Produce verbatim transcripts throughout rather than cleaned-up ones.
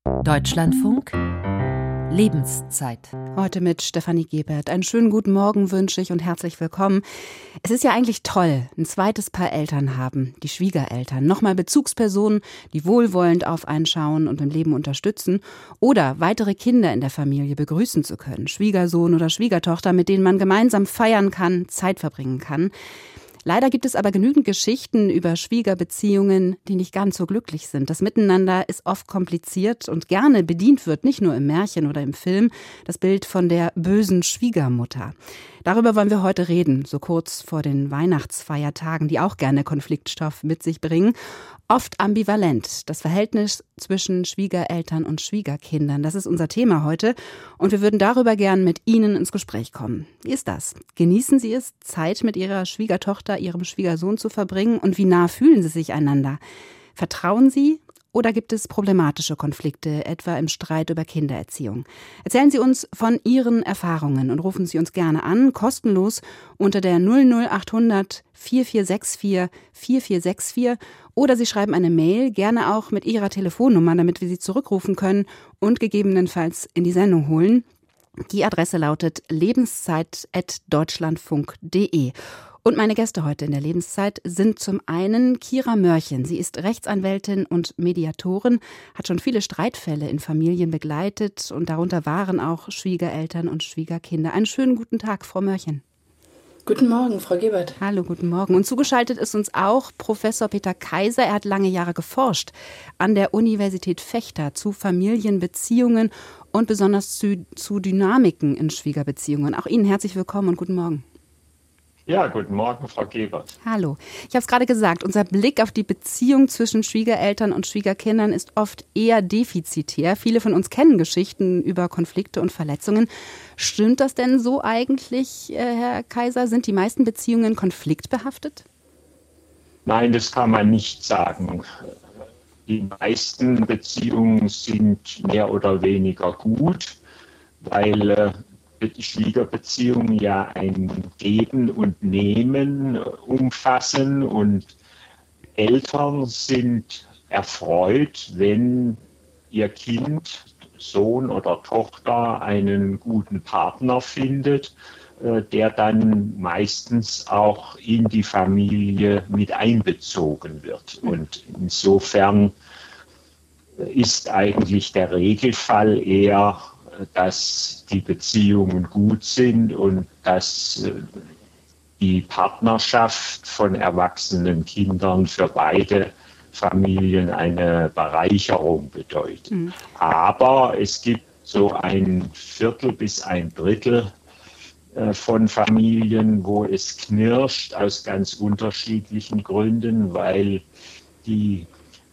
Deutschlandfunk Lebenszeit. Heute mit Stefanie Gebert. Einen schönen guten Morgen wünsche ich und herzlich willkommen. Es ist ja eigentlich toll, ein zweites Paar Eltern haben, die Schwiegereltern. Nochmal Bezugspersonen, die wohlwollend auf einen schauen und im Leben unterstützen. Oder weitere Kinder in der Familie begrüßen zu können. Schwiegersohn oder Schwiegertochter, mit denen man gemeinsam feiern kann, Zeit verbringen kann. Leider gibt es aber genügend Geschichten über Schwiegerbeziehungen, die nicht ganz so glücklich sind. Das Miteinander ist oft kompliziert und gerne bedient wird, nicht nur im Märchen oder im Film, das Bild von der bösen Schwiegermutter. Darüber wollen wir heute reden, so kurz vor den Weihnachtsfeiertagen, die auch gerne Konfliktstoff mit sich bringen. Oft ambivalent, das Verhältnis zwischen Schwiegereltern und Schwiegerkindern. Das ist unser Thema heute und wir würden darüber gern mit Ihnen ins Gespräch kommen. Wie ist das? Genießen Sie es, Zeit mit Ihrer Schwiegertochter, Ihrem Schwiegersohn zu verbringen und wie nah fühlen Sie sich einander? Vertrauen Sie? Oder gibt es problematische Konflikte, etwa im Streit über Kindererziehung? Erzählen Sie uns von Ihren Erfahrungen und rufen Sie uns gerne an, kostenlos unter der null null acht hundert vier vier sechs vier vier vier sechs vier oder Sie schreiben eine Mail, gerne auch mit Ihrer Telefonnummer, damit wir Sie zurückrufen können und gegebenenfalls in die Sendung holen. Die Adresse lautet lebenszeit at deutschlandfunk punkt de. Und meine Gäste heute in der Lebenszeit sind zum einen Kira Mörchen. Sie ist Rechtsanwältin und Mediatorin, hat schon viele Streitfälle in Familien begleitet und darunter waren auch Schwiegereltern und Schwiegerkinder. Einen schönen guten Tag, Frau Mörchen. Guten Morgen, Frau Gebert. Hallo, guten Morgen. Und zugeschaltet ist uns auch Professor Peter Kaiser. Er hat lange Jahre geforscht an der Universität Vechta zu Familienbeziehungen und besonders zu, zu Dynamiken in Schwiegerbeziehungen. Auch Ihnen herzlich willkommen und guten Morgen. Ja, guten Morgen, Frau Gebert. Hallo. Ich habe es gerade gesagt, unser Blick auf die Beziehung zwischen Schwiegereltern und Schwiegerkindern ist oft eher defizitär. Viele von uns kennen Geschichten über Konflikte und Verletzungen. Stimmt das denn so eigentlich, Herr Kaiser? Sind die meisten Beziehungen konfliktbehaftet? Nein, das kann man nicht sagen. Die meisten Beziehungen sind mehr oder weniger gut, weil äh, die Schwiegerbeziehungen ja ein Geben und Nehmen umfassen und Eltern sind erfreut, wenn ihr Kind, Sohn oder Tochter einen guten Partner findet, der dann meistens auch in die Familie mit einbezogen wird. Und insofern ist eigentlich der Regelfall eher, dass die Beziehungen gut sind und dass die Partnerschaft von erwachsenen Kindern für beide Familien eine Bereicherung bedeutet. Mhm. Aber es gibt so ein Viertel bis ein Drittel von Familien, wo es knirscht aus ganz unterschiedlichen Gründen, weil die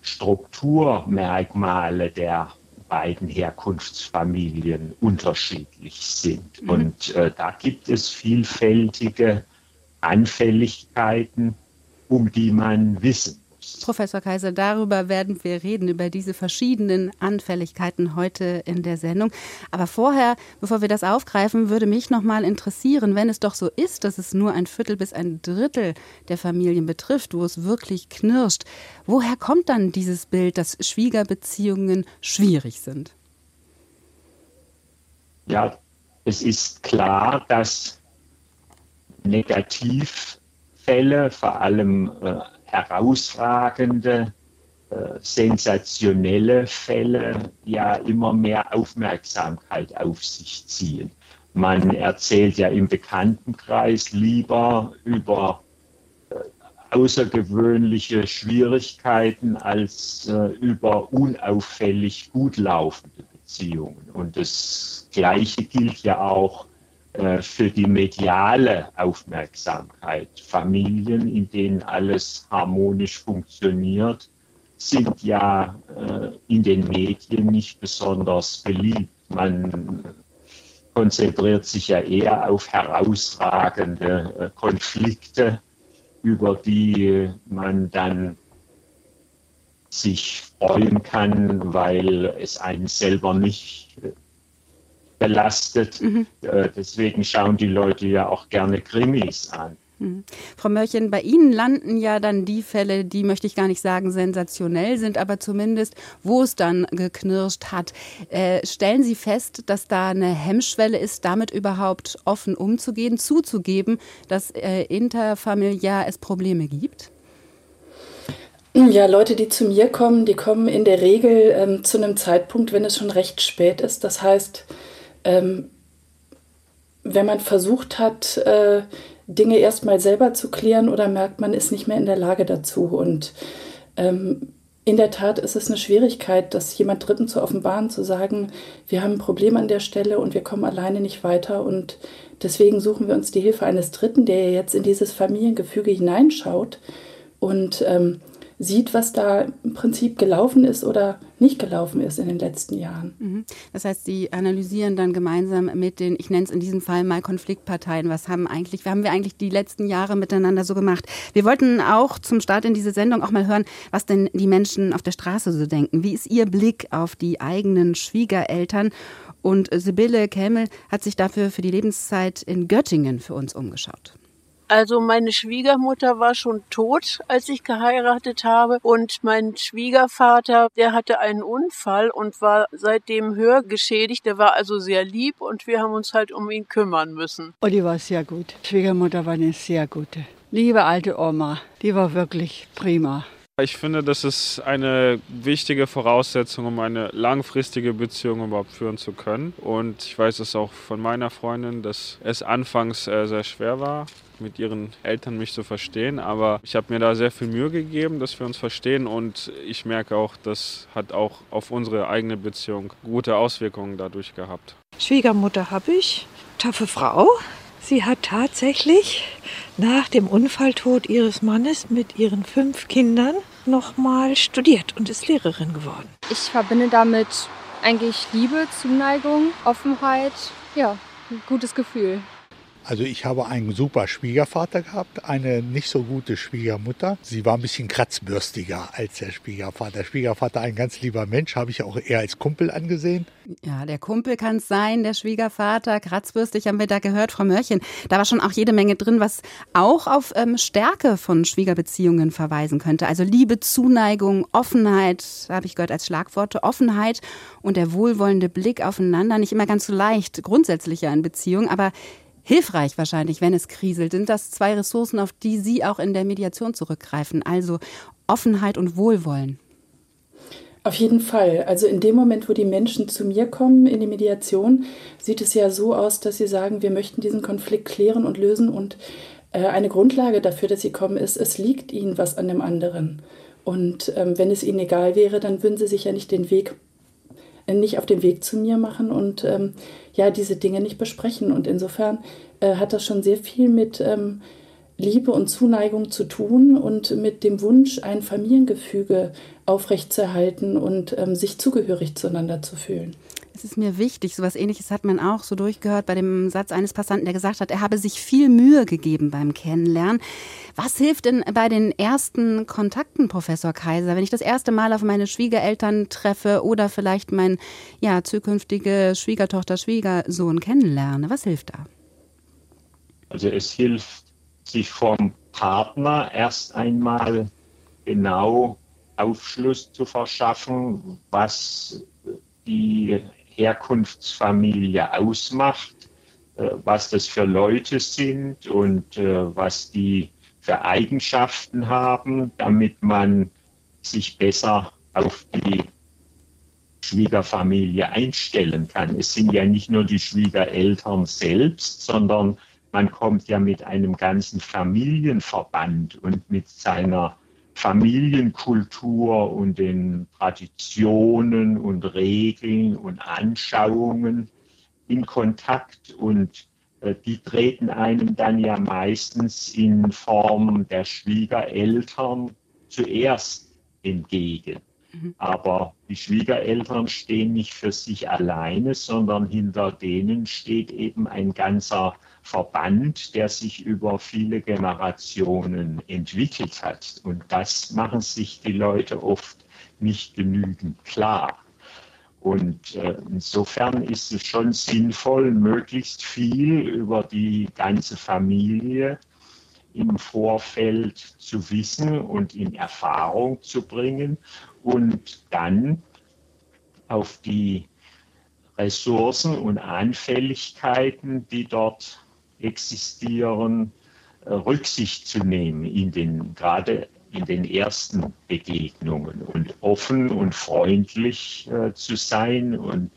Strukturmerkmale der beiden Herkunftsfamilien unterschiedlich sind. Mhm. Und äh, da gibt es vielfältige Anfälligkeiten, um die man wissen muss. Professor Kaiser, darüber werden wir reden, über diese verschiedenen Anfälligkeiten heute in der Sendung. Aber vorher, bevor wir das aufgreifen, würde mich noch mal interessieren, wenn es doch so ist, dass es nur ein Viertel bis ein Drittel der Familien betrifft, wo es wirklich knirscht. Woher kommt dann dieses Bild, dass Schwiegerbeziehungen schwierig sind? Ja, es ist klar, dass Negativfälle, vor allem äh, herausragende, äh, sensationelle Fälle ja immer mehr Aufmerksamkeit auf sich ziehen. Man erzählt ja im Bekanntenkreis lieber über äh, außergewöhnliche Schwierigkeiten als äh, über unauffällig gut laufende Beziehungen. Und das Gleiche gilt ja auch für die mediale Aufmerksamkeit. Familien, in denen alles harmonisch funktioniert, sind ja äh, in den Medien nicht besonders beliebt. Man konzentriert sich ja eher auf herausragende äh, Konflikte, über die man dann sich freuen kann, weil es einen selber nicht äh, belastet. Mhm. Deswegen schauen die Leute ja auch gerne Krimis an. Hm. Frau Mörchen, bei Ihnen landen ja dann die Fälle, die, möchte ich gar nicht sagen, sensationell sind, aber zumindest, wo es dann geknirscht hat. Äh, stellen Sie fest, dass da eine Hemmschwelle ist, damit überhaupt offen umzugehen, zuzugeben, dass äh, interfamiliär es Probleme gibt? Ja, Leute, die zu mir kommen, die kommen in der Regel ähm, zu einem Zeitpunkt, wenn es schon recht spät ist. Das heißt, ähm, wenn man versucht hat, äh, Dinge erstmal selber zu klären oder merkt, man ist nicht mehr in der Lage dazu. Und ähm, in der Tat ist es eine Schwierigkeit, das jemand Dritten zu offenbaren, zu sagen, wir haben ein Problem an der Stelle und wir kommen alleine nicht weiter. Und deswegen suchen wir uns die Hilfe eines Dritten, der jetzt in dieses Familiengefüge hineinschaut und ähm, sieht, was da im Prinzip gelaufen ist oder nicht gelaufen ist in den letzten Jahren. Das heißt, Sie analysieren dann gemeinsam mit den, ich nenne es in diesem Fall mal Konfliktparteien, was haben eigentlich, haben wir eigentlich die letzten Jahre miteinander so gemacht. Wir wollten auch zum Start in diese Sendung auch mal hören, was denn die Menschen auf der Straße so denken. Wie ist Ihr Blick auf die eigenen Schwiegereltern? Und Sibylle Kemmel hat sich dafür für die Lebenszeit in Göttingen für uns umgeschaut. Also meine Schwiegermutter war schon tot, als ich geheiratet habe, und mein Schwiegervater, der hatte einen Unfall und war seitdem hörgeschädigt. Der war also sehr lieb und wir haben uns halt um ihn kümmern müssen. Oh, die war sehr gut. Schwiegermutter war eine sehr gute. Liebe alte Oma, die war wirklich prima. Ich finde, das ist eine wichtige Voraussetzung, um eine langfristige Beziehung überhaupt führen zu können. Und ich weiß es auch von meiner Freundin, dass es anfangs äh, sehr schwer war, mit ihren Eltern mich zu verstehen. Aber ich habe mir da sehr viel Mühe gegeben, dass wir uns verstehen. Und ich merke auch, das hat auch auf unsere eigene Beziehung gute Auswirkungen dadurch gehabt. Schwiegermutter habe ich, taffe Frau. Sie hat tatsächlich nach dem Unfalltod ihres Mannes mit ihren fünf Kindern nochmal studiert und ist Lehrerin geworden. Ich verbinde damit eigentlich Liebe, Zuneigung, Offenheit, ja, ein gutes Gefühl. Also ich habe einen super Schwiegervater gehabt, eine nicht so gute Schwiegermutter. Sie war ein bisschen kratzbürstiger als der Schwiegervater. Der Schwiegervater, ein ganz lieber Mensch, habe ich auch eher als Kumpel angesehen. Ja, der Kumpel kann es sein, der Schwiegervater, kratzbürstig haben wir da gehört, Frau Mörchen. Da war schon auch jede Menge drin, was auch auf ähm, Stärke von Schwiegerbeziehungen verweisen könnte. Also Liebe, Zuneigung, Offenheit, habe ich gehört als Schlagworte, Offenheit und der wohlwollende Blick aufeinander. Nicht immer ganz so leicht, grundsätzlicher in Beziehungen, aber hilfreich wahrscheinlich, wenn es kriselt. Sind das zwei Ressourcen, auf die Sie auch in der Mediation zurückgreifen? Also Offenheit und Wohlwollen. Auf jeden Fall. Also in dem Moment, wo die Menschen zu mir kommen in die Mediation, sieht es ja so aus, dass sie sagen, wir möchten diesen Konflikt klären und lösen. Und äh, eine Grundlage dafür, dass sie kommen, ist, es liegt ihnen was an dem anderen. Und ähm, wenn es ihnen egal wäre, dann würden sie sich ja nicht den Weg nicht auf den Weg zu mir machen und ähm, ja, diese Dinge nicht besprechen. Und insofern äh, hat das schon sehr viel mit ähm, Liebe und Zuneigung zu tun und mit dem Wunsch, ein Familiengefüge aufrechtzuerhalten und ähm, sich zugehörig zueinander zu fühlen. Es ist mir wichtig, sowas Ähnliches hat man auch so durchgehört bei dem Satz eines Passanten, der gesagt hat, er habe sich viel Mühe gegeben beim Kennenlernen. Was hilft denn bei den ersten Kontakten, Professor Kaiser, wenn ich das erste Mal auf meine Schwiegereltern treffe oder vielleicht mein ja, zukünftige Schwiegertochter, Schwiegersohn kennenlerne? Was hilft da? Also es hilft, sich vom Partner erst einmal genau Aufschluss zu verschaffen, was die Herkunftsfamilie ausmacht, was das für Leute sind und was die für Eigenschaften haben, damit man sich besser auf die Schwiegerfamilie einstellen kann. Es sind ja nicht nur die Schwiegereltern selbst, sondern man kommt ja mit einem ganzen Familienverband und mit seiner Familienkultur und den Traditionen und Regeln und Anschauungen in Kontakt und äh, die treten einem dann ja meistens in Form der Schwiegereltern zuerst entgegen. Mhm. Aber die Schwiegereltern stehen nicht für sich alleine, sondern hinter denen steht eben ein ganzer Verband, der sich über viele Generationen entwickelt hat. Und das machen sich die Leute oft nicht genügend klar. Und äh, insofern ist es schon sinnvoll, möglichst viel über die ganze Familie im Vorfeld zu wissen und in Erfahrung zu bringen und dann auf die Ressourcen und Anfälligkeiten, die dort existieren, Rücksicht zu nehmen, in den, gerade in den ersten Begegnungen und offen und freundlich äh, zu sein und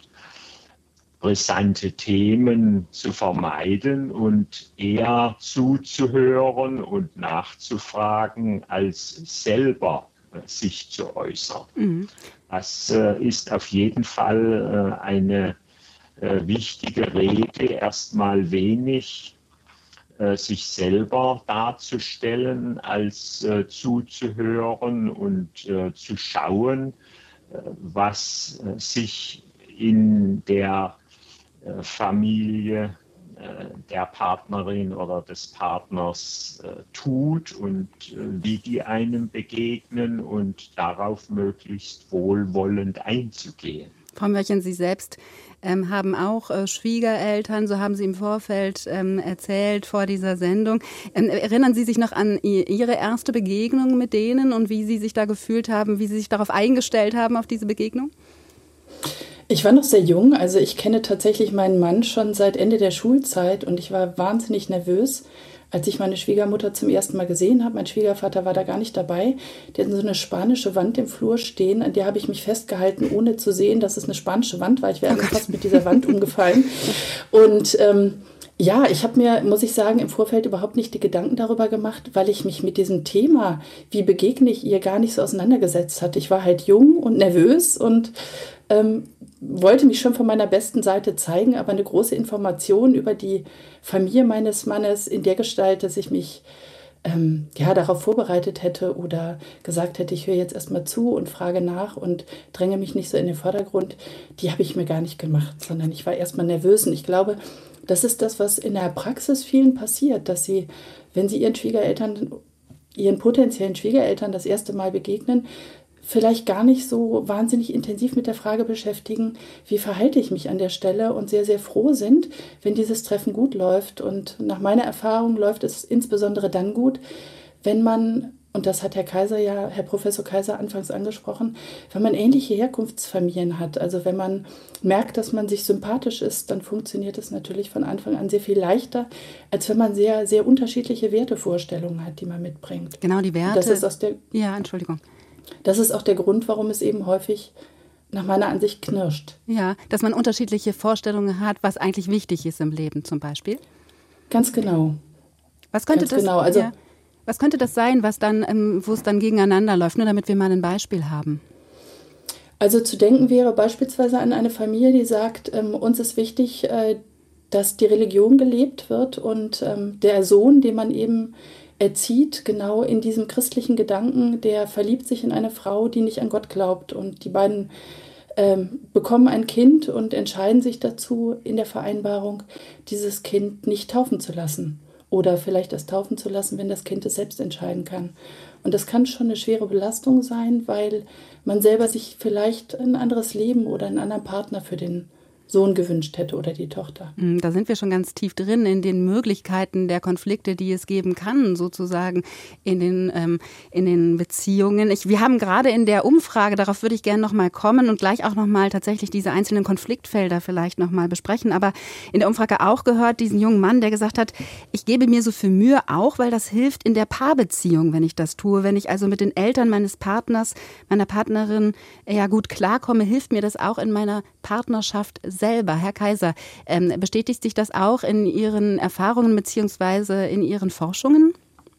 brisante Themen zu vermeiden und eher zuzuhören und nachzufragen, als selber äh, sich zu äußern. Mhm. Das äh, ist auf jeden Fall äh, eine äh, wichtige Regel, erstmal wenig äh, sich selber darzustellen, als äh, zuzuhören und äh, zu schauen, äh, was äh, sich in der äh, Familie äh, der Partnerin oder des Partners äh, tut und äh, wie die einem begegnen und darauf möglichst wohlwollend einzugehen. Frau Mörchen, Sie selbst ähm, haben auch äh, Schwiegereltern, so haben Sie im Vorfeld ähm, erzählt vor dieser Sendung. Ähm, erinnern Sie sich noch an Ihre erste Begegnung mit denen und wie Sie sich da gefühlt haben, wie Sie sich darauf eingestellt haben, auf diese Begegnung? Ich war noch sehr jung, also ich kenne tatsächlich meinen Mann schon seit Ende der Schulzeit und ich war wahnsinnig nervös, als ich meine Schwiegermutter zum ersten Mal gesehen habe. Mein Schwiegervater war da gar nicht dabei. Die hatten so eine spanische Wand im Flur stehen, an der habe ich mich festgehalten, ohne zu sehen, dass es eine spanische Wand war. Ich wäre oh fast mit dieser Wand umgefallen. Und ähm, ja, ich habe mir, muss ich sagen, im Vorfeld überhaupt nicht die Gedanken darüber gemacht, weil ich mich mit diesem Thema, wie begegne ich ihr, gar nicht so auseinandergesetzt hatte. Ich war halt jung und nervös und ähm, wollte mich schon von meiner besten Seite zeigen, aber eine große Information über die Familie meines Mannes in der Gestalt, dass ich mich ähm, ja, darauf vorbereitet hätte oder gesagt hätte, ich höre jetzt erstmal zu und frage nach und dränge mich nicht so in den Vordergrund, die habe ich mir gar nicht gemacht, sondern ich war erstmal nervös. Und ich glaube, das ist das, was in der Praxis vielen passiert, dass sie, wenn sie ihren Schwiegereltern, ihren potenziellen Schwiegereltern das erste Mal begegnen, vielleicht gar nicht so wahnsinnig intensiv mit der Frage beschäftigen, wie verhalte ich mich an der Stelle und sehr, sehr froh sind, wenn dieses Treffen gut läuft. Und nach meiner Erfahrung läuft es insbesondere dann gut, wenn man, und das hat Herr Kaiser ja, Herr Professor Kaiser anfangs angesprochen, wenn man ähnliche Herkunftsfamilien hat. Also wenn man merkt, dass man sich sympathisch ist, dann funktioniert es natürlich von Anfang an sehr viel leichter, als wenn man sehr, sehr unterschiedliche Wertevorstellungen hat, die man mitbringt. Genau, die Werte. Das ist aus der, ja, Entschuldigung. Das ist auch der Grund, warum es eben häufig nach meiner Ansicht knirscht. Ja, dass man unterschiedliche Vorstellungen hat, was eigentlich wichtig ist im Leben zum Beispiel. Ganz genau. Was könnte Ganz das, genau. Also, ja, was könnte das sein, was dann, ähm, wo es dann gegeneinander läuft, nur damit wir mal ein Beispiel haben? Also zu denken wäre beispielsweise an eine Familie, die sagt, ähm, uns ist wichtig, äh, dass die Religion gelebt wird und ähm, der Sohn, den man eben erzieht, genau in diesem christlichen Gedanken, der verliebt sich in eine Frau, die nicht an Gott glaubt. Und die beiden ähm, bekommen ein Kind und entscheiden sich dazu, in der Vereinbarung dieses Kind nicht taufen zu lassen. Oder vielleicht erst taufen zu lassen, wenn das Kind es selbst entscheiden kann. Und das kann schon eine schwere Belastung sein, weil man selber sich vielleicht ein anderes Leben oder einen anderen Partner für den Sohn gewünscht hätte oder die Tochter. Da sind wir schon ganz tief drin in den Möglichkeiten der Konflikte, die es geben kann, sozusagen in den, ähm, in den Beziehungen. Ich, wir haben gerade in der Umfrage, darauf würde ich gerne noch mal kommen und gleich auch noch mal tatsächlich diese einzelnen Konfliktfelder vielleicht noch mal besprechen, aber in der Umfrage auch gehört diesen jungen Mann, der gesagt hat, ich gebe mir so viel Mühe auch, weil das hilft in der Paarbeziehung, wenn ich das tue. Wenn ich also mit den Eltern meines Partners, meiner Partnerin ja gut klarkomme, hilft mir das auch in meiner Partnerschaft selber. Herr Kaiser, ähm, bestätigt sich das auch in Ihren Erfahrungen bzw. in Ihren Forschungen?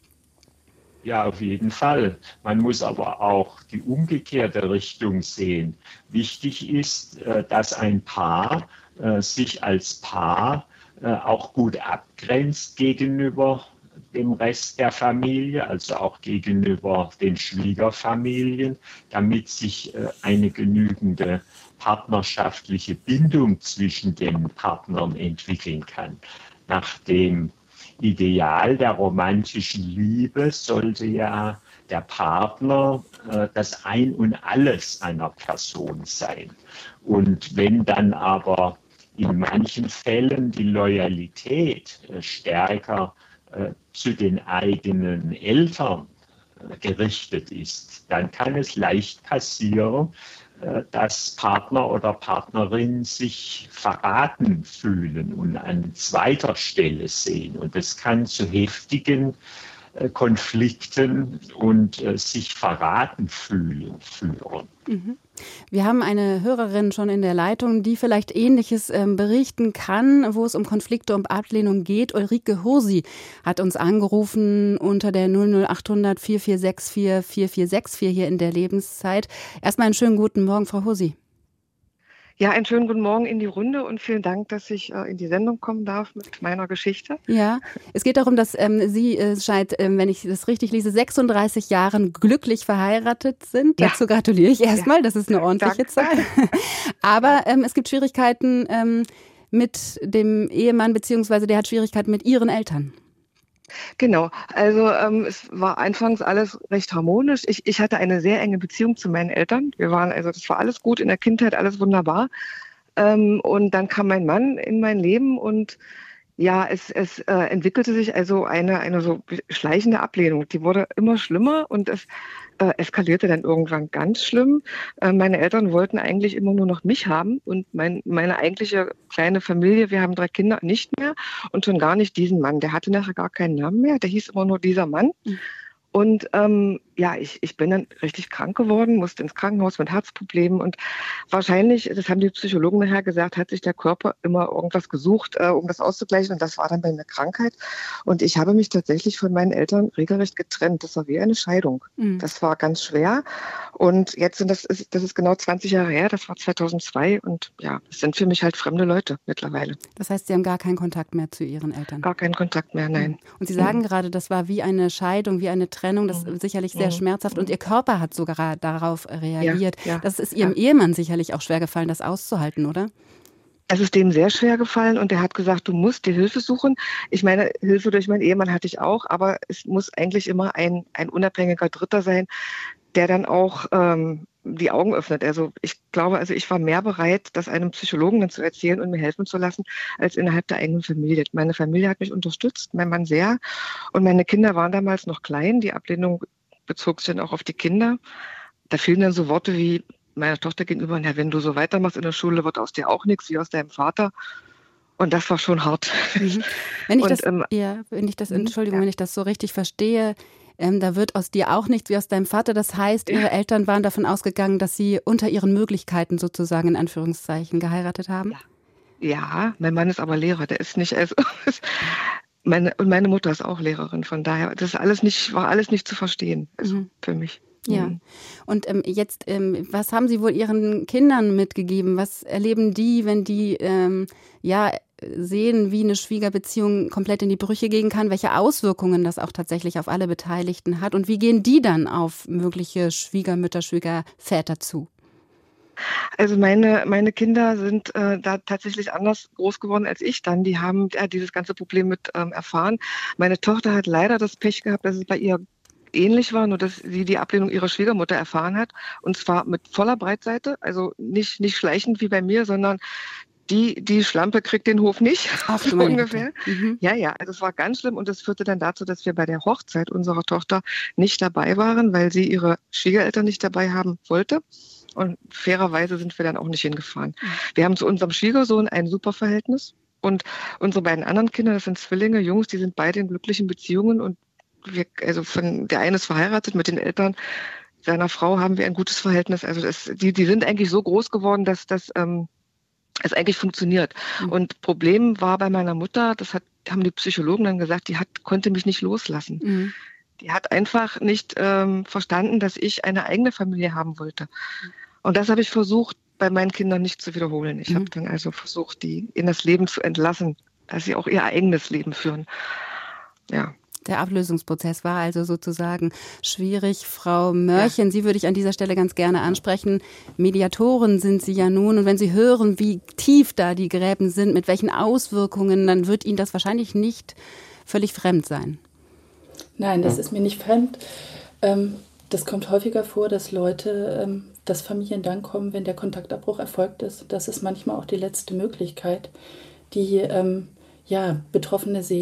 Ja, auf jeden Fall. Man muss aber auch die umgekehrte Richtung sehen. Wichtig ist, dass ein Paar sich als Paar auch gut abgrenzt gegenüber dem Rest der Familie, also auch gegenüber den Schwiegerfamilien, damit sich eine genügende partnerschaftliche Bindung zwischen den Partnern entwickeln kann. Nach dem Ideal der romantischen Liebe sollte ja der Partner äh, das Ein und Alles einer Person sein. Und wenn dann aber in manchen Fällen die Loyalität äh, stärker äh, zu den eigenen Eltern äh, gerichtet ist, dann kann es leicht passieren, äh, dass Partner oder Partnerin sich verraten fühlen und an zweiter Stelle sehen. Und das kann zu heftigen äh, Konflikten und äh, sich verraten fühlen führen. Mhm. Wir haben eine Hörerin schon in der Leitung, die vielleicht Ähnliches ähm, berichten kann, wo es um Konflikte und Ablehnung geht. Ulrike Hursi hat uns angerufen unter der null null achthundert vier vier sechs vier vier vier sechs vier hier in der Lebenszeit. Erstmal einen schönen guten Morgen, Frau Hursi. Ja, einen schönen guten Morgen in die Runde und vielen Dank, dass ich äh, in die Sendung kommen darf mit meiner Geschichte. Ja, es geht darum, dass ähm, Sie äh, scheint, ähm, wenn ich das richtig lese, sechsunddreißig Jahren glücklich verheiratet sind. Ja. Dazu gratuliere ich erstmal, ja. Das ist eine ordentliche Zahl. Aber ähm, es gibt Schwierigkeiten ähm, mit dem Ehemann, beziehungsweise der hat Schwierigkeiten mit Ihren Eltern. Genau, also ähm, es war anfangs alles recht harmonisch. Ich, ich hatte eine sehr enge Beziehung zu meinen Eltern. Wir waren, also das war alles gut in der Kindheit, alles wunderbar. Ähm, und dann kam mein Mann in mein Leben und ja, es, es äh, entwickelte sich also eine, eine so schleichende Ablehnung. Die wurde immer schlimmer und es äh, eskalierte dann irgendwann ganz schlimm. Äh, meine Eltern wollten eigentlich immer nur noch mich haben und mein, meine eigentliche kleine Familie, wir haben drei Kinder, nicht mehr und schon gar nicht diesen Mann. Der hatte nachher gar keinen Namen mehr, der hieß immer nur dieser Mann. Mhm. Und ähm, ja, ich, ich bin dann richtig krank geworden, musste ins Krankenhaus mit Herzproblemen und wahrscheinlich, das haben die Psychologen nachher gesagt, hat sich der Körper immer irgendwas gesucht, äh, um das auszugleichen und das war dann bei mir Krankheit. Und ich habe mich tatsächlich von meinen Eltern regelrecht getrennt. Das war wie eine Scheidung. Mhm. Das war ganz schwer und jetzt sind das, ist, das ist genau zwanzig Jahre her, das war zweitausendzwei und ja, das sind für mich halt fremde Leute mittlerweile. Das heißt, Sie haben gar keinen Kontakt mehr zu Ihren Eltern? Gar keinen Kontakt mehr, nein. Und Sie sagen mhm. gerade, das war wie eine Scheidung, wie eine Trennung, das ist sicherlich sehr mhm. schmerzhaft und Ihr Körper hat sogar darauf reagiert. Ja, ja, das ist Ihrem ja. Ehemann sicherlich auch schwer gefallen, das auszuhalten, oder? Es ist dem sehr schwer gefallen und er hat gesagt, du musst dir Hilfe suchen. Ich meine, Hilfe durch meinen Ehemann hatte ich auch, aber es muss eigentlich immer ein, ein unabhängiger Dritter sein, der dann auch ähm, die Augen öffnet. Also ich glaube, also ich war mehr bereit, das einem Psychologen dann zu erzählen und mir helfen zu lassen, als innerhalb der eigenen Familie. Meine Familie hat mich unterstützt, mein Mann sehr. Und meine Kinder waren damals noch klein. Die Ablehnung bezog sich dann auch auf die Kinder. Da fielen dann so Worte wie meiner Tochter gegenüber, ja, wenn du so weitermachst in der Schule, wird aus dir auch nichts, wie aus deinem Vater. Und das war schon hart. Mhm. Wenn ich und, das, ähm, ja, wenn ich das, Entschuldigung, ja. wenn ich das so richtig verstehe, ähm, da wird aus dir auch nichts wie aus deinem Vater. Das heißt, Ihre ja. Eltern waren davon ausgegangen, dass Sie unter Ihren Möglichkeiten sozusagen in Anführungszeichen geheiratet haben? Ja, ja, mein Mann ist aber Lehrer, der ist nicht, also meine, und meine Mutter ist auch Lehrerin, von daher, das ist alles nicht, war alles nicht zu verstehen, also mhm. für mich. Ja, und ähm, jetzt, ähm, was haben Sie wohl Ihren Kindern mitgegeben? Was erleben die, wenn die ähm, ja sehen, wie eine Schwiegerbeziehung komplett in die Brüche gehen kann, welche Auswirkungen das auch tatsächlich auf alle Beteiligten hat und wie gehen die dann auf mögliche Schwiegermütter, Schwiegerväter zu? Also meine, meine Kinder sind äh, da tatsächlich anders groß geworden als ich dann. Die haben ja dieses ganze Problem mit ähm, erfahren. Meine Tochter hat leider das Pech gehabt, dass es bei ihr ähnlich war, nur dass sie die Ablehnung ihrer Schwiegermutter erfahren hat. Und zwar mit voller Breitseite, also nicht, nicht schleichend wie bei mir, sondern die, die Schlampe kriegt den Hof nicht, Ach, so ungefähr. Mhm. Ja, ja, also es war ganz schlimm und das führte dann dazu, dass wir bei der Hochzeit unserer Tochter nicht dabei waren, weil sie ihre Schwiegereltern nicht dabei haben wollte. Und fairerweise sind wir dann auch nicht hingefahren. Mhm. Wir haben zu unserem Schwiegersohn ein super Verhältnis und unsere beiden anderen Kinder, das sind Zwillinge, Jungs, die sind beide in glücklichen Beziehungen und wir, also von der eine ist verheiratet mit den Eltern seiner Frau, haben wir ein gutes Verhältnis. Also das, die, die sind eigentlich so groß geworden, dass das ähm, es eigentlich funktioniert. Mhm. Und Problem war bei meiner Mutter, das hat, haben die Psychologen dann gesagt, die hat, konnte mich nicht loslassen. Mhm. Die hat einfach nicht ähm, verstanden, dass ich eine eigene Familie haben wollte. Und das habe ich versucht, bei meinen Kindern nicht zu wiederholen. Ich mhm. habe dann also versucht, die in das Leben zu entlassen, dass sie auch ihr eigenes Leben führen. Ja. Der Ablösungsprozess war also sozusagen schwierig. Frau Mörchen, ja. Sie würde ich an dieser Stelle ganz gerne ansprechen. Mediatoren sind Sie ja nun. Und wenn Sie hören, wie tief da die Gräben sind, mit welchen Auswirkungen, dann wird Ihnen das wahrscheinlich nicht völlig fremd sein. Nein, das ist mir nicht fremd. Das kommt häufiger vor, dass Leute, dass Familien dann kommen, wenn der Kontaktabbruch erfolgt ist. Das ist manchmal auch die letzte Möglichkeit, die ja, Betroffene sehen,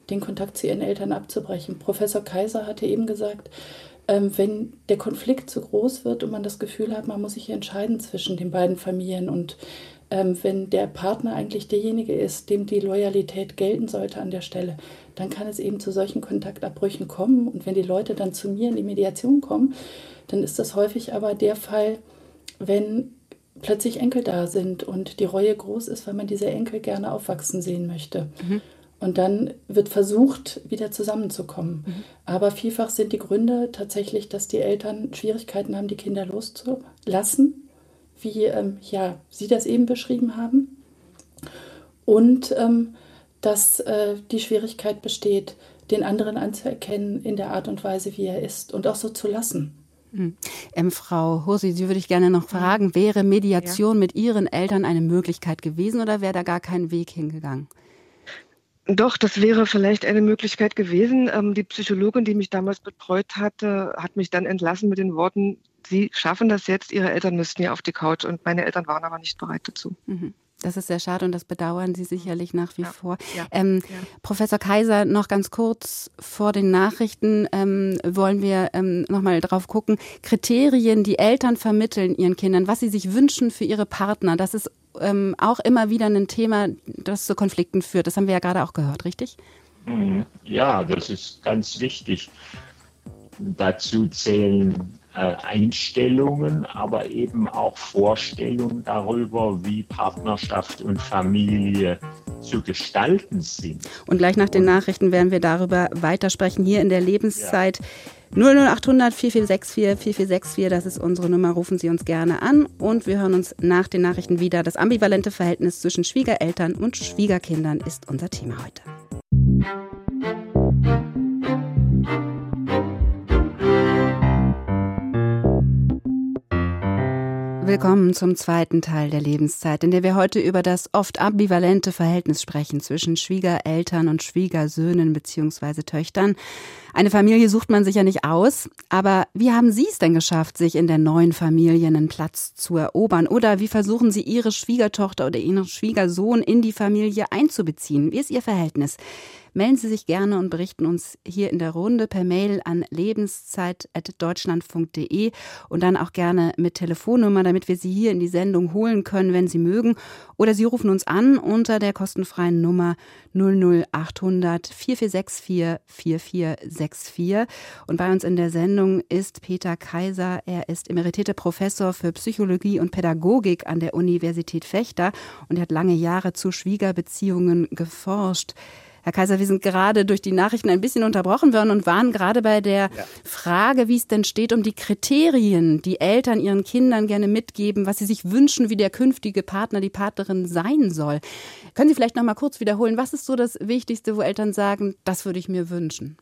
den Kontakt zu ihren Eltern abzubrechen. Professor Kaiser hatte eben gesagt, ähm, wenn der Konflikt zu groß wird und man das Gefühl hat, man muss sich entscheiden zwischen den beiden Familien und ähm, wenn der Partner eigentlich derjenige ist, dem die Loyalität gelten sollte an der Stelle, dann kann es eben zu solchen Kontaktabbrüchen kommen. Und wenn die Leute dann zu mir in die Mediation kommen, dann ist das häufig aber der Fall, wenn plötzlich Enkel da sind und die Reue groß ist, weil man diese Enkel gerne aufwachsen sehen möchte. Mhm. Und dann wird versucht, wieder zusammenzukommen. Mhm. Aber vielfach sind die Gründe tatsächlich, dass die Eltern Schwierigkeiten haben, die Kinder loszulassen, wie ähm, ja, Sie das eben beschrieben haben. Und ähm, dass äh, die Schwierigkeit besteht, den anderen anzuerkennen in der Art und Weise, wie er ist und auch so zu lassen. Mhm. Ähm, Frau Hursi, Sie würde ich gerne noch fragen, wäre Mediation ja. mit Ihren Eltern eine Möglichkeit gewesen oder wäre da gar kein Weg hingegangen? Doch, das wäre vielleicht eine Möglichkeit gewesen. Ähm, die Psychologin, die mich damals betreut hatte, hat mich dann entlassen mit den Worten, Sie schaffen das jetzt, Ihre Eltern müssten ja auf die Couch. Und meine Eltern waren aber nicht bereit dazu. Mhm. Das ist sehr schade und das bedauern Sie sicherlich nach wie ja, vor. Ja, ähm, ja. Professor Kaiser, noch ganz kurz vor den Nachrichten ähm, wollen wir ähm, noch mal drauf gucken. Kriterien, die Eltern vermitteln ihren Kindern, was sie sich wünschen für ihre Partner, das ist ähm, auch immer wieder ein Thema, das zu Konflikten führt. Das haben wir ja gerade auch gehört, richtig? Ja, das ist ganz wichtig. Dazu zählen Einstellungen, aber eben auch Vorstellungen darüber, wie Partnerschaft und Familie zu gestalten sind. Und gleich nach den Nachrichten werden wir darüber weitersprechen, hier in der Lebenszeit. Ja. null null acht hundert vier vier sechs vier vier vier sechs vier, das ist unsere Nummer, rufen Sie uns gerne an und wir hören uns nach den Nachrichten wieder. Das ambivalente Verhältnis zwischen Schwiegereltern und Schwiegerkindern ist unser Thema heute. Willkommen zum zweiten Teil der Lebenszeit, in der wir heute über das oft ambivalente Verhältnis sprechen zwischen Schwiegereltern und Schwiegersöhnen bzw. Töchtern. Eine Familie sucht man sich ja nicht aus, aber wie haben Sie es denn geschafft, sich in der neuen Familie einen Platz zu erobern? Oder wie versuchen Sie, Ihre Schwiegertochter oder Ihren Schwiegersohn in die Familie einzubeziehen? Wie ist Ihr Verhältnis? Melden Sie sich gerne und berichten uns hier in der Runde per Mail an lebenszeit at deutschlandfunk punkt de und dann auch gerne mit Telefonnummer, damit wir Sie hier in die Sendung holen können, wenn Sie mögen. Oder Sie rufen uns an unter der kostenfreien Nummer null null acht hundert vier vier sechs vier vier vier sechs vier. Und bei uns in der Sendung ist Peter Kaiser. Er ist emeritierter Professor für Psychologie und Pädagogik an der Universität Vechta und er hat lange Jahre zu Schwiegerbeziehungen geforscht. Herr Kaiser, wir sind gerade durch die Nachrichten ein bisschen unterbrochen worden und waren gerade bei der ja. Frage, wie es denn steht um die Kriterien, die Eltern ihren Kindern gerne mitgeben, was sie sich wünschen, wie der künftige Partner, die Partnerin sein soll. Können Sie vielleicht noch mal kurz wiederholen, was ist so das Wichtigste, wo Eltern sagen, das würde ich mir wünschen?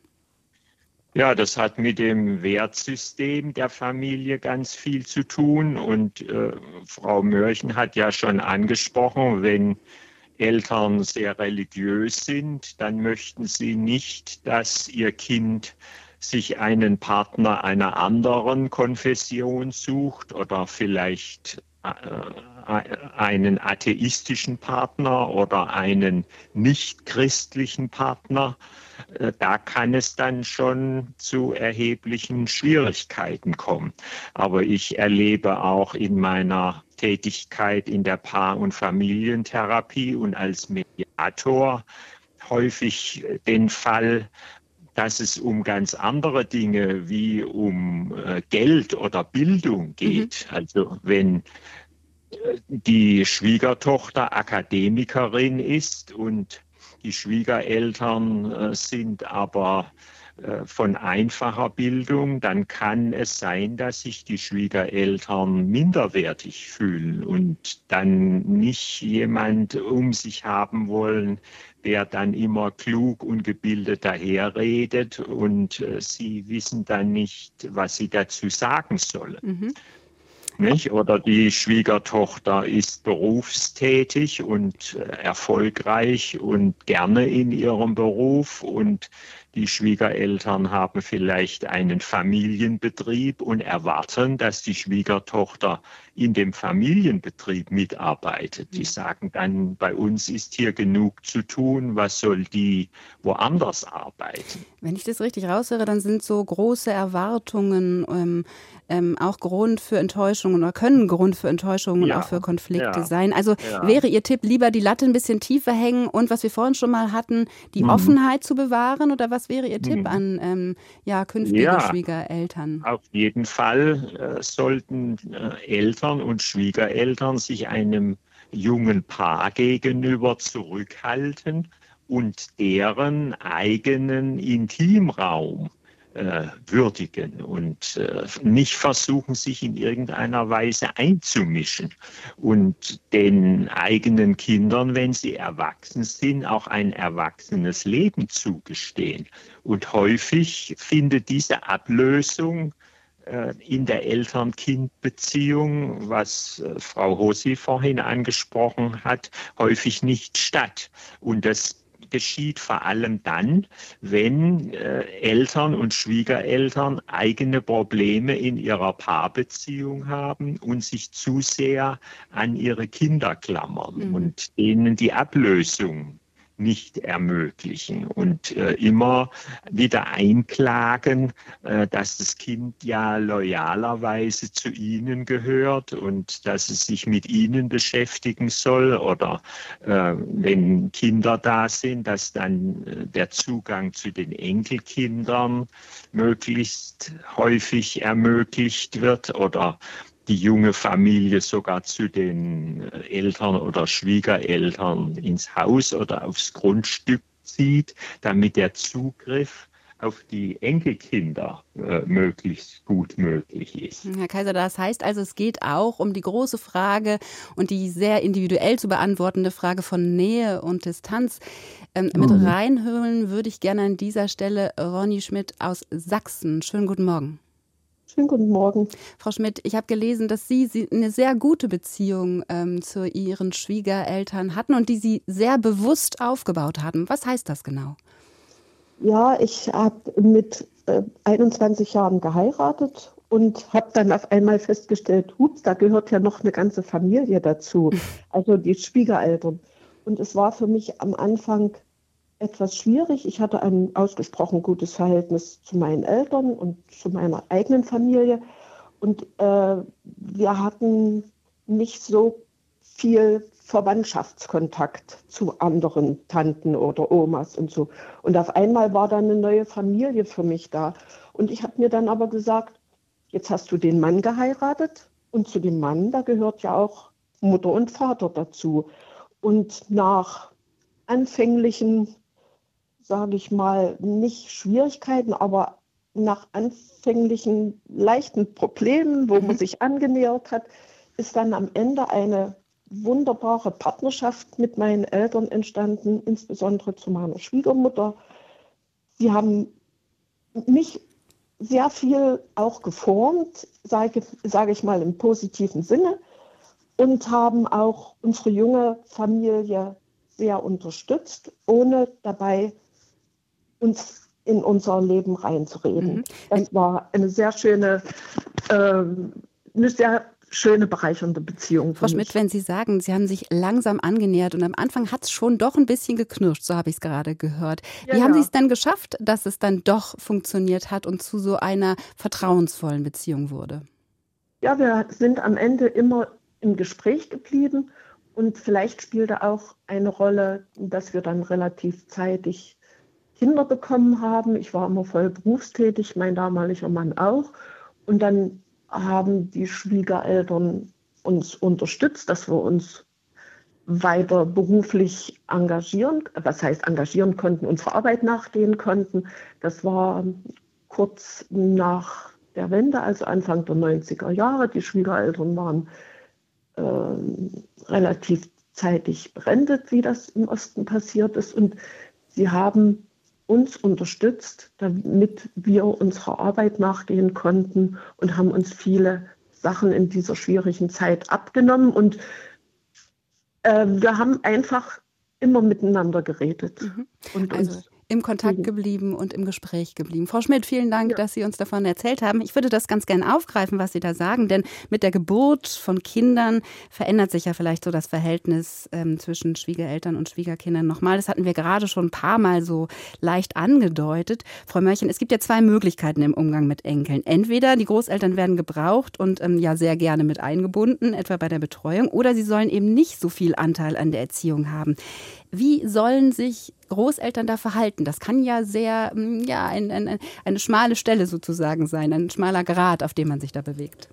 Ja, das hat mit dem Wertsystem der Familie ganz viel zu tun. Und äh, Frau Mörchen hat ja schon angesprochen, wenn Eltern sehr religiös sind, dann möchten sie nicht, dass ihr Kind sich einen Partner einer anderen Konfession sucht oder vielleicht äh, einen atheistischen Partner oder einen nicht-christlichen Partner. Äh, da kann es dann schon zu erheblichen Schwierigkeiten kommen. Aber ich erlebe auch in meiner Tätigkeit in der Paar- und Familientherapie und als Mediator häufig den Fall, dass es um ganz andere Dinge wie um äh, Geld oder Bildung geht. Mhm. Also wenn äh, die Schwiegertochter Akademikerin ist und die Schwiegereltern äh, sind aber äh, von einfacher Bildung, dann kann es sein, dass sich die Schwiegereltern minderwertig fühlen und dann nicht jemand um sich haben wollen, der dann immer klug und gebildet daherredet und äh, sie wissen dann nicht, was sie dazu sagen sollen. Mhm. Nicht? Oder die Schwiegertochter ist berufstätig und äh, erfolgreich und gerne in ihrem Beruf und Die Schwiegereltern haben vielleicht einen Familienbetrieb und erwarten, dass die Schwiegertochter in dem Familienbetrieb mitarbeitet. Die sagen dann, bei uns ist hier genug zu tun, was soll die woanders arbeiten? Wenn ich das richtig raushöre, dann sind so große Erwartungen ähm, ähm, auch Grund für Enttäuschungen oder können Grund für Enttäuschungen Ja, und auch für Konflikte ja, sein. Also ja. wäre Ihr Tipp, lieber die Latte ein bisschen tiefer hängen und was wir vorhin schon mal hatten, die Mhm. Offenheit zu bewahren? Oder was wäre Ihr Tipp Mhm. an ähm, ja, künftige Ja. Schwiegereltern? Auf jeden Fall äh, sollten äh, Eltern und Schwiegereltern sich einem jungen Paar gegenüber zurückhalten und deren eigenen Intimraum äh, würdigen und äh, nicht versuchen, sich in irgendeiner Weise einzumischen und den eigenen Kindern, wenn sie erwachsen sind, auch ein erwachsenes Leben zugestehen. Und häufig findet diese Ablösung äh, in der Eltern-Kind-Beziehung, was äh, Frau Hossi vorhin angesprochen hat, häufig nicht statt. Und das geschieht vor allem dann, wenn äh, Eltern und Schwiegereltern eigene Probleme in ihrer Paarbeziehung haben und sich zu sehr an ihre Kinder klammern Mhm. und denen die Ablösung nicht ermöglichen und äh, immer wieder einklagen, äh, dass das Kind ja loyalerweise zu ihnen gehört und dass es sich mit ihnen beschäftigen soll oder äh, wenn Kinder da sind, dass dann äh, der Zugang zu den Enkelkindern möglichst häufig ermöglicht wird oder die junge Familie sogar zu den Eltern oder Schwiegereltern ins Haus oder aufs Grundstück zieht, damit der Zugriff auf die Enkelkinder äh, möglichst gut möglich ist. Herr Kaiser, das heißt also, es geht auch um die große Frage und die sehr individuell zu beantwortende Frage von Nähe und Distanz. Ähm, mhm. Mit reinhören würde ich gerne an dieser Stelle Ronny Schmidt aus Sachsen. Schönen guten Morgen. Schönen guten Morgen. Frau Schmidt, ich habe gelesen, dass Sie, Sie eine sehr gute Beziehung ähm, zu Ihren Schwiegereltern hatten und die Sie sehr bewusst aufgebaut haben. Was heißt das genau? Ja, ich habe mit äh, einundzwanzig Jahren geheiratet und habe dann auf einmal festgestellt, hups, da gehört ja noch eine ganze Familie dazu, also die Schwiegereltern. Und es war für mich am Anfang etwas schwierig. Ich hatte ein ausgesprochen gutes Verhältnis zu meinen Eltern und zu meiner eigenen Familie. Und äh, wir hatten nicht so viel Verwandtschaftskontakt zu anderen Tanten oder Omas und so. Und auf einmal war da eine neue Familie für mich da. Und ich habe mir dann aber gesagt, jetzt hast du den Mann geheiratet und zu dem Mann, da gehört ja auch Mutter und Vater dazu. Und nach anfänglichen, sage ich mal, nicht Schwierigkeiten, aber nach anfänglichen leichten Problemen, wo mhm. man sich angenähert hat, ist dann am Ende eine wunderbare Partnerschaft mit meinen Eltern entstanden, insbesondere zu meiner Schwiegermutter. Sie haben mich sehr viel auch geformt, sage, sage ich mal im positiven Sinne, und haben auch unsere junge Familie sehr unterstützt, ohne dabei uns in unser Leben reinzureden. Mhm. Das war eine sehr schöne, äh, eine sehr schöne, bereichernde Beziehung. Frau Schmidt, wenn Sie sagen, Sie haben sich langsam angenähert und am Anfang hat es schon doch ein bisschen geknirscht, so habe ich es gerade gehört. Ja, Wie haben ja. Sie es denn geschafft, dass es dann doch funktioniert hat und zu so einer vertrauensvollen Beziehung wurde? Ja, wir sind am Ende immer im Gespräch geblieben und vielleicht spielte auch eine Rolle, dass wir dann relativ zeitig Kinder bekommen haben. Ich war immer voll berufstätig, mein damaliger Mann auch. Und dann haben die Schwiegereltern uns unterstützt, dass wir uns weiter beruflich engagieren, was heißt engagieren konnten, unserer Arbeit nachgehen konnten. Das war kurz nach der Wende, also Anfang der neunziger Jahre. Die Schwiegereltern waren äh, relativ zeitig beendet, wie das im Osten passiert ist. Und sie haben uns unterstützt, damit wir unserer Arbeit nachgehen konnten und haben uns viele Sachen in dieser schwierigen Zeit abgenommen. Und äh, wir haben einfach immer miteinander geredet. Mhm. Und also uns im Kontakt mhm. geblieben und im Gespräch geblieben. Frau Schmidt, vielen Dank, ja. dass Sie uns davon erzählt haben. Ich würde das ganz gern aufgreifen, was Sie da sagen, denn mit der Geburt von Kindern verändert sich ja vielleicht so das Verhältnis ähm, zwischen Schwiegereltern und Schwiegerkindern nochmal. Das hatten wir gerade schon ein paar Mal so leicht angedeutet. Frau Mörchen, es gibt ja zwei Möglichkeiten im Umgang mit Enkeln. Entweder die Großeltern werden gebraucht und ähm, ja sehr gerne mit eingebunden, etwa bei der Betreuung, oder sie sollen eben nicht so viel Anteil an der Erziehung haben. Wie sollen sich Großeltern da verhalten? Das kann ja sehr, ja, ein, ein, eine schmale Stelle sozusagen sein, ein schmaler Grat, auf dem man sich da bewegt.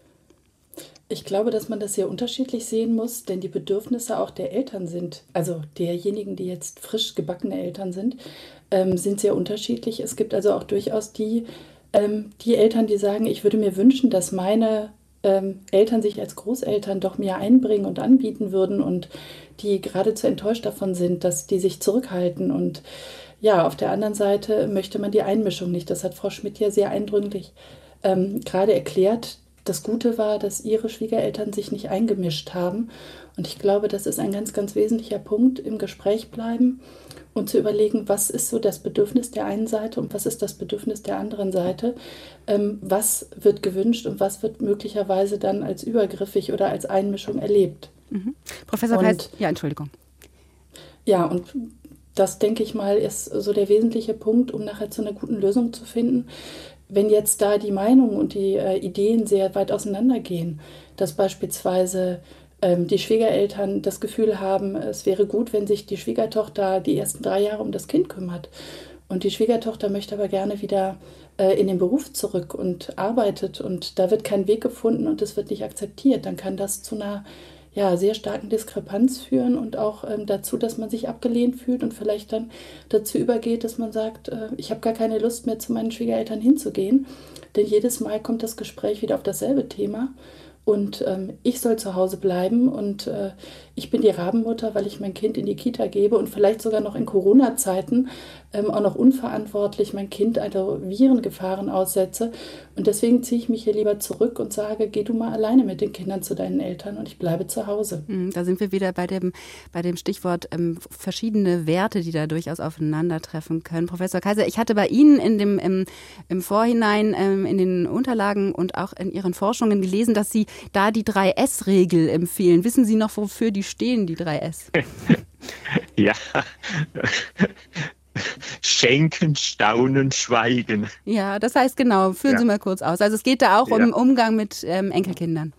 Ich glaube, dass man das sehr unterschiedlich sehen muss, denn die Bedürfnisse auch der Eltern sind, also derjenigen, die jetzt frisch gebackene Eltern sind, ähm, sind sehr unterschiedlich. Es gibt also auch durchaus die, ähm, die Eltern, die sagen, ich würde mir wünschen, dass meine ähm, Eltern sich als Großeltern doch mehr einbringen und anbieten würden und die geradezu enttäuscht davon sind, dass die sich zurückhalten. Und ja, auf der anderen Seite möchte man die Einmischung nicht. Das hat Frau Schmidt ja sehr eindrücklich ähm, gerade erklärt. Das Gute war, dass ihre Schwiegereltern sich nicht eingemischt haben. Und ich glaube, das ist ein ganz, ganz wesentlicher Punkt, im Gespräch bleiben und zu überlegen, was ist so das Bedürfnis der einen Seite und was ist das Bedürfnis der anderen Seite. Ähm, was wird gewünscht und was wird möglicherweise dann als übergriffig oder als Einmischung erlebt. Mhm. Professor Peitz, ja, Entschuldigung. Ja, und das, denke ich mal, ist so der wesentliche Punkt, um nachher zu einer guten Lösung zu finden. Wenn jetzt da die Meinungen und die äh, Ideen sehr weit auseinandergehen, dass beispielsweise ähm, die Schwiegereltern das Gefühl haben, es wäre gut, wenn sich die Schwiegertochter die ersten drei Jahre um das Kind kümmert und die Schwiegertochter möchte aber gerne wieder äh, in den Beruf zurück und arbeitet und da wird kein Weg gefunden und es wird nicht akzeptiert, dann kann das zu einer ja, sehr starken Diskrepanz führen und auch ähm, dazu, dass man sich abgelehnt fühlt und vielleicht dann dazu übergeht, dass man sagt, äh, ich habe gar keine Lust mehr zu meinen Schwiegereltern hinzugehen, denn jedes Mal kommt das Gespräch wieder auf dasselbe Thema und ähm, ich soll zu Hause bleiben und äh, ich bin die Rabenmutter, weil ich mein Kind in die Kita gebe und vielleicht sogar noch in Corona-Zeiten ähm, auch noch unverantwortlich mein Kind einer Virengefahren aussetze und deswegen ziehe ich mich hier lieber zurück und sage, geh du mal alleine mit den Kindern zu deinen Eltern und ich bleibe zu Hause. Da sind wir wieder bei dem, bei dem Stichwort ähm, verschiedene Werte, die da durchaus aufeinandertreffen können. Professor Kaiser, ich hatte bei Ihnen in dem, im, im Vorhinein ähm, in den Unterlagen und auch in Ihren Forschungen gelesen, dass Sie da die drei S Regel empfehlen. Wissen Sie noch, wofür die stehen, die drei S? Ja, schenken, staunen, schweigen. Ja, das heißt genau, führen ja. Sie mal kurz aus. Also es geht da auch ja. um Umgang mit ähm, Enkelkindern.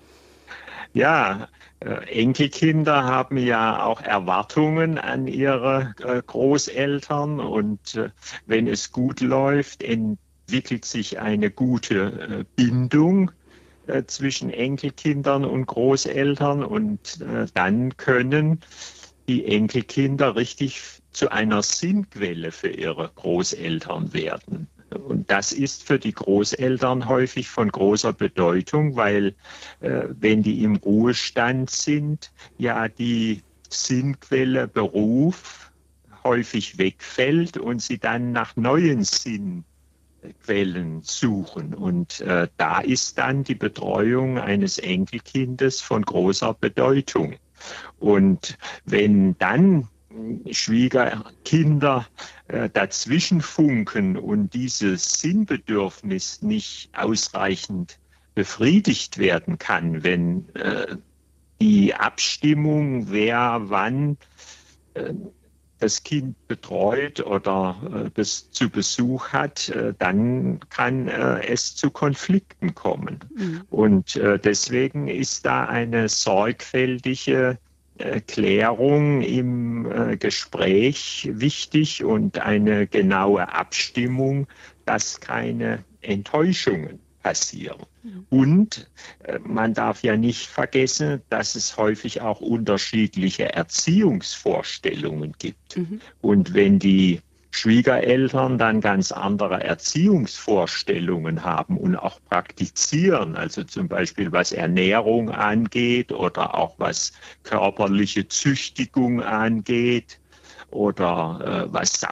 Ja, äh, Enkelkinder haben ja auch Erwartungen an ihre äh, Großeltern und äh, wenn es gut läuft, entwickelt sich eine gute äh, Bindung äh, zwischen Enkelkindern und Großeltern und äh, dann können die Enkelkinder richtig zu einer Sinnquelle für ihre Großeltern werden. Und das ist für die Großeltern häufig von großer Bedeutung, weil äh, wenn die im Ruhestand sind, ja die Sinnquelle Beruf häufig wegfällt und sie dann nach neuen Sinnquellen suchen. Und äh, da ist dann die Betreuung eines Enkelkindes von großer Bedeutung. Und wenn dann Schwiegerkinder äh, dazwischen funken und dieses Sinnbedürfnis nicht ausreichend befriedigt werden kann, wenn äh, die Abstimmung, wer wann äh, das Kind betreut oder äh, bis, zu Besuch hat, äh, dann kann äh, es zu Konflikten kommen. Mhm. Und äh, deswegen ist da eine sorgfältige Klärung im äh, Gespräch wichtig und eine genaue Abstimmung, dass keine Enttäuschungen passieren. Mhm. Und äh, man darf ja nicht vergessen, dass es häufig auch unterschiedliche Erziehungsvorstellungen gibt. Mhm. Und wenn die Schwiegereltern dann ganz andere Erziehungsvorstellungen haben und auch praktizieren, also zum Beispiel was Ernährung angeht oder auch was körperliche Züchtigung angeht oder äh, was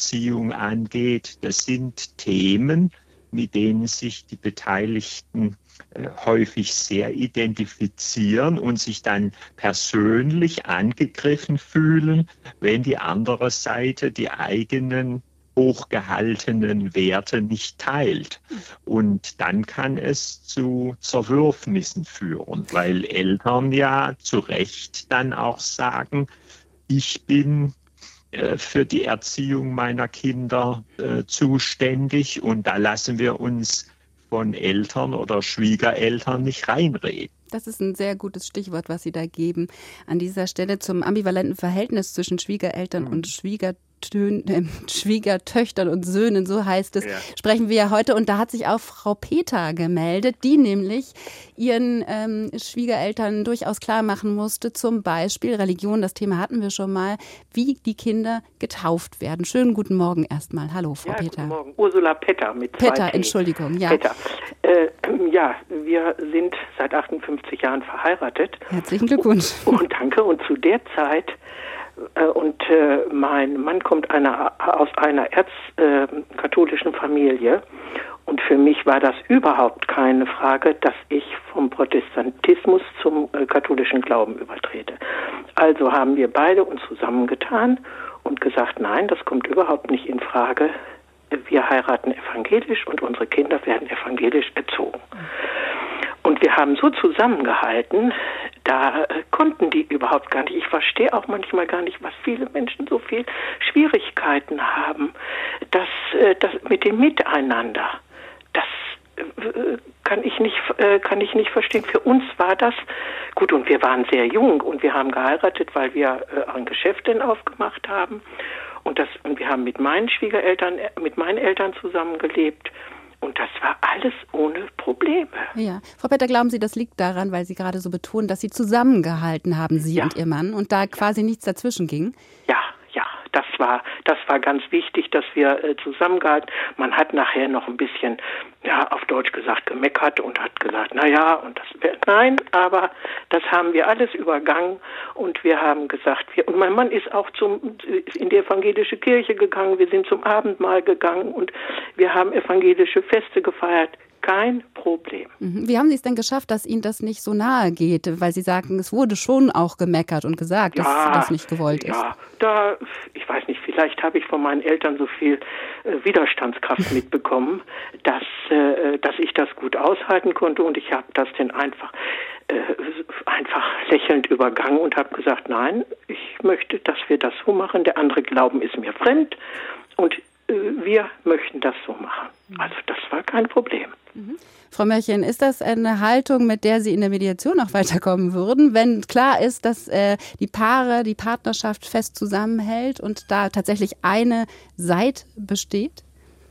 Sauberkeitserziehung angeht. Das sind Themen, mit denen sich die Beteiligten häufig sehr identifizieren und sich dann persönlich angegriffen fühlen, wenn die andere Seite die eigenen hochgehaltenen Werte nicht teilt. Und dann kann es zu Zerwürfnissen führen, weil Eltern ja zu Recht dann auch sagen, ich bin äh, für die Erziehung meiner Kinder äh, zuständig und da lassen wir uns von Eltern oder Schwiegereltern nicht reinreden. Das ist ein sehr gutes Stichwort, was Sie da geben. An dieser Stelle zum ambivalenten Verhältnis zwischen Schwiegereltern mhm. und Schwiegertöchtern. Schwiegertöchtern und Söhnen, so heißt es, ja. sprechen wir ja heute. Und da hat sich auch Frau Peter gemeldet, die nämlich ihren ähm, Schwiegereltern durchaus klar machen musste, zum Beispiel Religion, das Thema hatten wir schon mal, wie die Kinder getauft werden. Schönen guten Morgen erstmal. Hallo, Frau ja, Peter. Guten Morgen. Ursula Petter mit zwei Petter, T. Entschuldigung. Ja. Petter. Äh, ja, wir sind seit achtundfünfzig Jahren verheiratet. Herzlichen Glückwunsch. Und, und danke. Und zu der Zeit und äh, mein Mann kommt einer, aus einer erzkatholischen äh, Familie und für mich war das überhaupt keine Frage, dass ich vom Protestantismus zum äh, katholischen Glauben übertrete. Also haben wir beide uns zusammengetan und gesagt, nein, das kommt überhaupt nicht in Frage. Wir heiraten evangelisch und unsere Kinder werden evangelisch erzogen. Und wir haben so zusammengehalten, da äh, konnten die überhaupt gar nicht. Ich verstehe auch manchmal gar nicht, was viele Menschen so viel Schwierigkeiten haben. Das, äh, das mit dem Miteinander, das äh, kann ich nicht, äh, kann ich nicht verstehen. Für uns war das gut und wir waren sehr jung und wir haben geheiratet, weil wir äh, ein Geschäft denn aufgemacht haben. Und, das, und wir haben mit meinen Schwiegereltern, mit meinen Eltern zusammengelebt. Und das war alles ohne Probleme. Ja. Frau Petter, glauben Sie, das liegt daran, weil Sie gerade so betonen, dass Sie zusammengehalten haben, Sie ja. und Ihr Mann, und da quasi nichts dazwischen ging? Ja, ja, das war, das war ganz wichtig, dass wir äh, zusammengehalten. Man hat nachher noch ein bisschen, ja, auf Deutsch gesagt, gemeckert und hat gesagt, na ja, und das wäre, nein, aber das haben wir alles übergangen und wir haben gesagt, wir, und mein Mann ist auch zum, in die evangelische Kirche gegangen, wir sind zum Abendmahl gegangen und wir haben evangelische Feste gefeiert. Kein Problem. Wie haben Sie es denn geschafft, dass Ihnen das nicht so nahe geht? Weil Sie sagen, es wurde schon auch gemeckert und gesagt, ja, dass das nicht gewollt ja, ist. Ja, da, ich weiß nicht, vielleicht habe ich von meinen Eltern so viel äh, Widerstandskraft mitbekommen, dass, äh, dass ich das gut aushalten konnte und ich habe das dann einfach, äh, einfach lächelnd übergangen und habe gesagt, nein, ich möchte, dass wir das so machen, der andere Glauben ist mir fremd und wir möchten das so machen. Also das war kein Problem. Mhm. Frau Mörchen, ist das eine Haltung, mit der Sie in der Mediation auch weiterkommen würden, wenn klar ist, dass äh, die Paare, die Partnerschaft fest zusammenhält und da tatsächlich eine Seite besteht?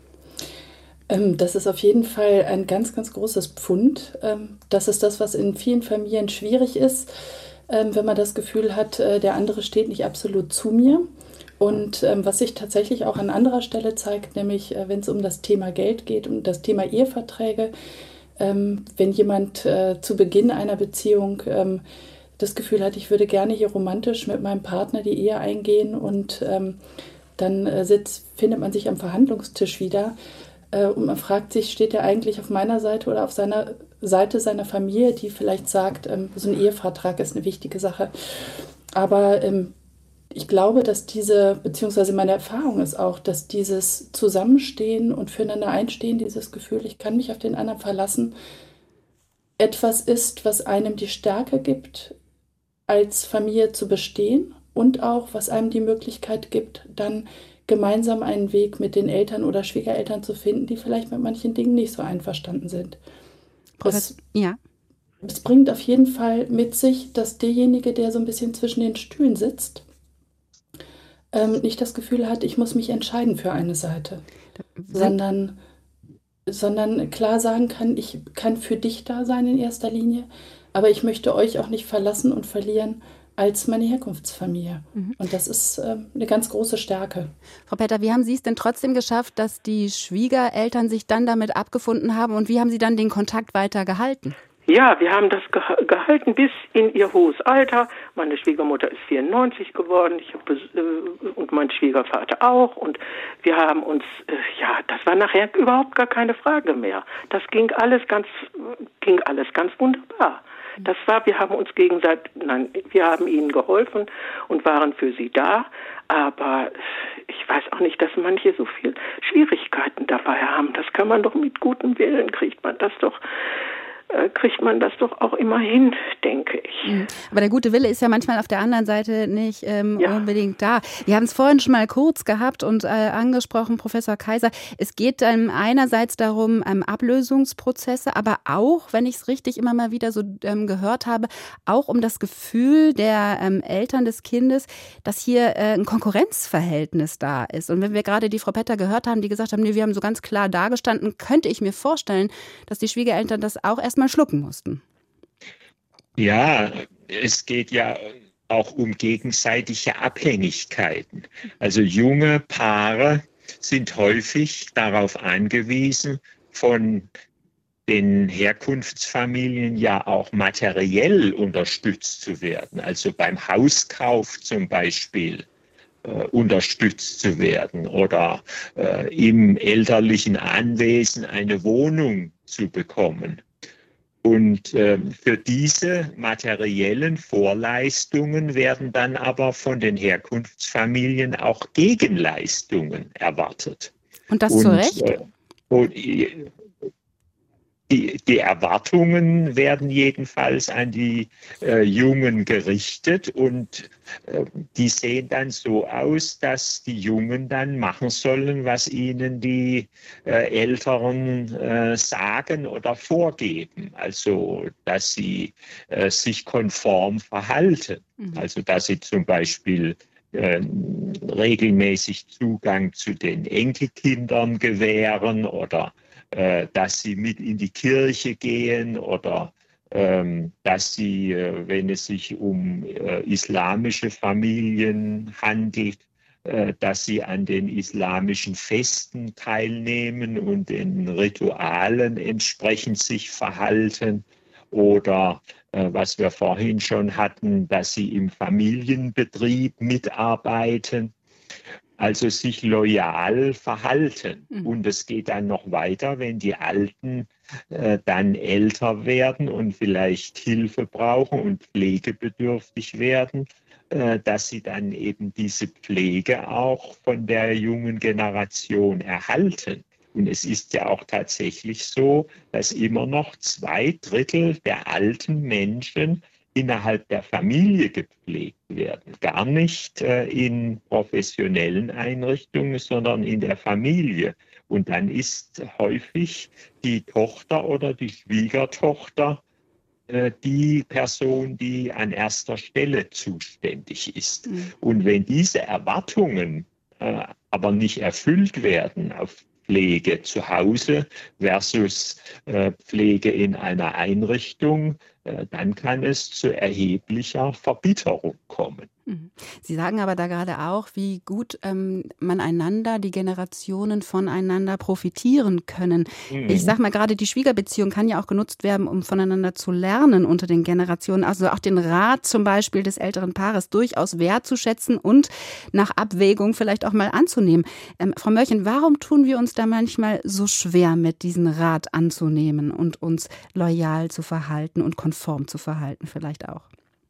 Ähm, das ist auf jeden Fall ein ganz, ganz großes Pfund. Ähm, das ist das, was in vielen Familien schwierig ist, ähm, wenn man das Gefühl hat, äh, der andere steht nicht absolut zu mir. Und ähm, was sich tatsächlich auch an anderer Stelle zeigt, nämlich äh, wenn es um das Thema Geld geht, um das Thema Eheverträge, ähm, wenn jemand äh, zu Beginn einer Beziehung ähm, das Gefühl hat, ich würde gerne hier romantisch mit meinem Partner die Ehe eingehen und ähm, dann äh, sitzt, findet man sich am Verhandlungstisch wieder äh, und man fragt sich, steht er eigentlich auf meiner Seite oder auf seiner Seite seiner Familie, die vielleicht sagt, ähm, so ein Ehevertrag ist eine wichtige Sache. Aber ähm, ich glaube, dass diese, beziehungsweise meine Erfahrung ist auch, dass dieses Zusammenstehen und füreinander einstehen, dieses Gefühl, ich kann mich auf den anderen verlassen, etwas ist, was einem die Stärke gibt, als Familie zu bestehen und auch, was einem die Möglichkeit gibt, dann gemeinsam einen Weg mit den Eltern oder Schwiegereltern zu finden, die vielleicht mit manchen Dingen nicht so einverstanden sind. Es, ja. es bringt auf jeden Fall mit sich, dass derjenige, der so ein bisschen zwischen den Stühlen sitzt, ähm, nicht das Gefühl hat, ich muss mich entscheiden für eine Seite, sondern, sondern klar sagen kann, ich kann für dich da sein in erster Linie, aber ich möchte euch auch nicht verlassen und verlieren als meine Herkunftsfamilie. Mhm. Und das ist äh, eine ganz große Stärke. Frau Petter, wie haben Sie es denn trotzdem geschafft, dass die Schwiegereltern sich dann damit abgefunden haben und wie haben Sie dann den Kontakt weiter gehalten? Ja, wir haben das geha- gehalten bis in ihr hohes Alter. Meine Schwiegermutter ist vierundneunzig geworden, ich hab, äh, und mein Schwiegervater auch. Und wir haben uns, äh, ja, das war nachher überhaupt gar keine Frage mehr. Das ging alles ganz, ging alles ganz wunderbar. Das war, wir haben uns gegenseitig, nein, wir haben ihnen geholfen und waren für sie da. Aber ich weiß auch nicht, dass manche so viel Schwierigkeiten dabei haben. Das kann man doch mit gutem Willen, kriegt man das doch. kriegt man das doch auch immer hin, denke ich. Aber der gute Wille ist ja manchmal auf der anderen Seite nicht ähm, ja. unbedingt da. Wir haben es vorhin schon mal kurz gehabt und äh, angesprochen, Professor Kaiser. Es geht ähm, einerseits darum, ähm, Ablösungsprozesse, aber auch, wenn ich es richtig immer mal wieder so ähm, gehört habe, auch um das Gefühl der ähm, Eltern des Kindes, dass hier äh, ein Konkurrenzverhältnis da ist. Und wenn wir gerade die Frau Petter gehört haben, die gesagt haben, nee, wir haben so ganz klar dargestanden, könnte ich mir vorstellen, dass die Schwiegereltern das auch erst mal schlucken mussten. Ja, es geht ja auch um gegenseitige Abhängigkeiten. Also junge Paare sind häufig darauf angewiesen, von den Herkunftsfamilien ja auch materiell unterstützt zu werden. Also beim Hauskauf zum Beispiel äh, unterstützt zu werden oder äh, im elterlichen Anwesen eine Wohnung zu bekommen. Und äh, für diese materiellen Vorleistungen werden dann aber von den Herkunftsfamilien auch Gegenleistungen erwartet. Und das zu Recht? Äh, und, Die, die Erwartungen werden jedenfalls an die äh, Jungen gerichtet und äh, die sehen dann so aus, dass die Jungen dann machen sollen, was ihnen die äh, Älteren äh, sagen oder vorgeben. Also, dass sie äh, sich konform verhalten. Mhm. Also, dass sie zum Beispiel äh, regelmäßig Zugang zu den Enkelkindern gewähren oder dass sie mit in die Kirche gehen oder ähm, dass sie, äh, wenn es sich um äh, islamische Familien handelt, äh, dass sie an den islamischen Festen teilnehmen und den Ritualen entsprechend sich verhalten. Oder äh, was wir vorhin schon hatten, dass sie im Familienbetrieb mitarbeiten. Also sich loyal verhalten. Mhm. Und es geht dann noch weiter, wenn die Alten äh, dann älter werden und vielleicht Hilfe brauchen und pflegebedürftig werden, äh, dass sie dann eben diese Pflege auch von der jungen Generation erhalten. Und es ist ja auch tatsächlich so, dass immer noch zwei Drittel der alten Menschen innerhalb der Familie gepflegt werden. Gar nicht äh, in professionellen Einrichtungen, sondern in der Familie. Und dann ist häufig die Tochter oder die Schwiegertochter äh, die Person, die an erster Stelle zuständig ist. Mhm. Und wenn diese Erwartungen äh, aber nicht erfüllt werden auf Pflege zu Hause versus äh, Pflege in einer Einrichtung, äh, dann kann es zu erheblicher Verbitterung kommen. Sie sagen aber da gerade auch, wie gut ähm, man einander, die Generationen voneinander profitieren können. Mhm. Ich sag mal, gerade die Schwiegerbeziehung kann ja auch genutzt werden, um voneinander zu lernen unter den Generationen. Also auch den Rat zum Beispiel des älteren Paares durchaus wertzuschätzen und nach Abwägung vielleicht auch mal anzunehmen. Ähm, Frau Mörchen, warum tun wir uns da manchmal so schwer mit, diesen Rat anzunehmen und uns loyal zu verhalten und konform zu verhalten vielleicht auch?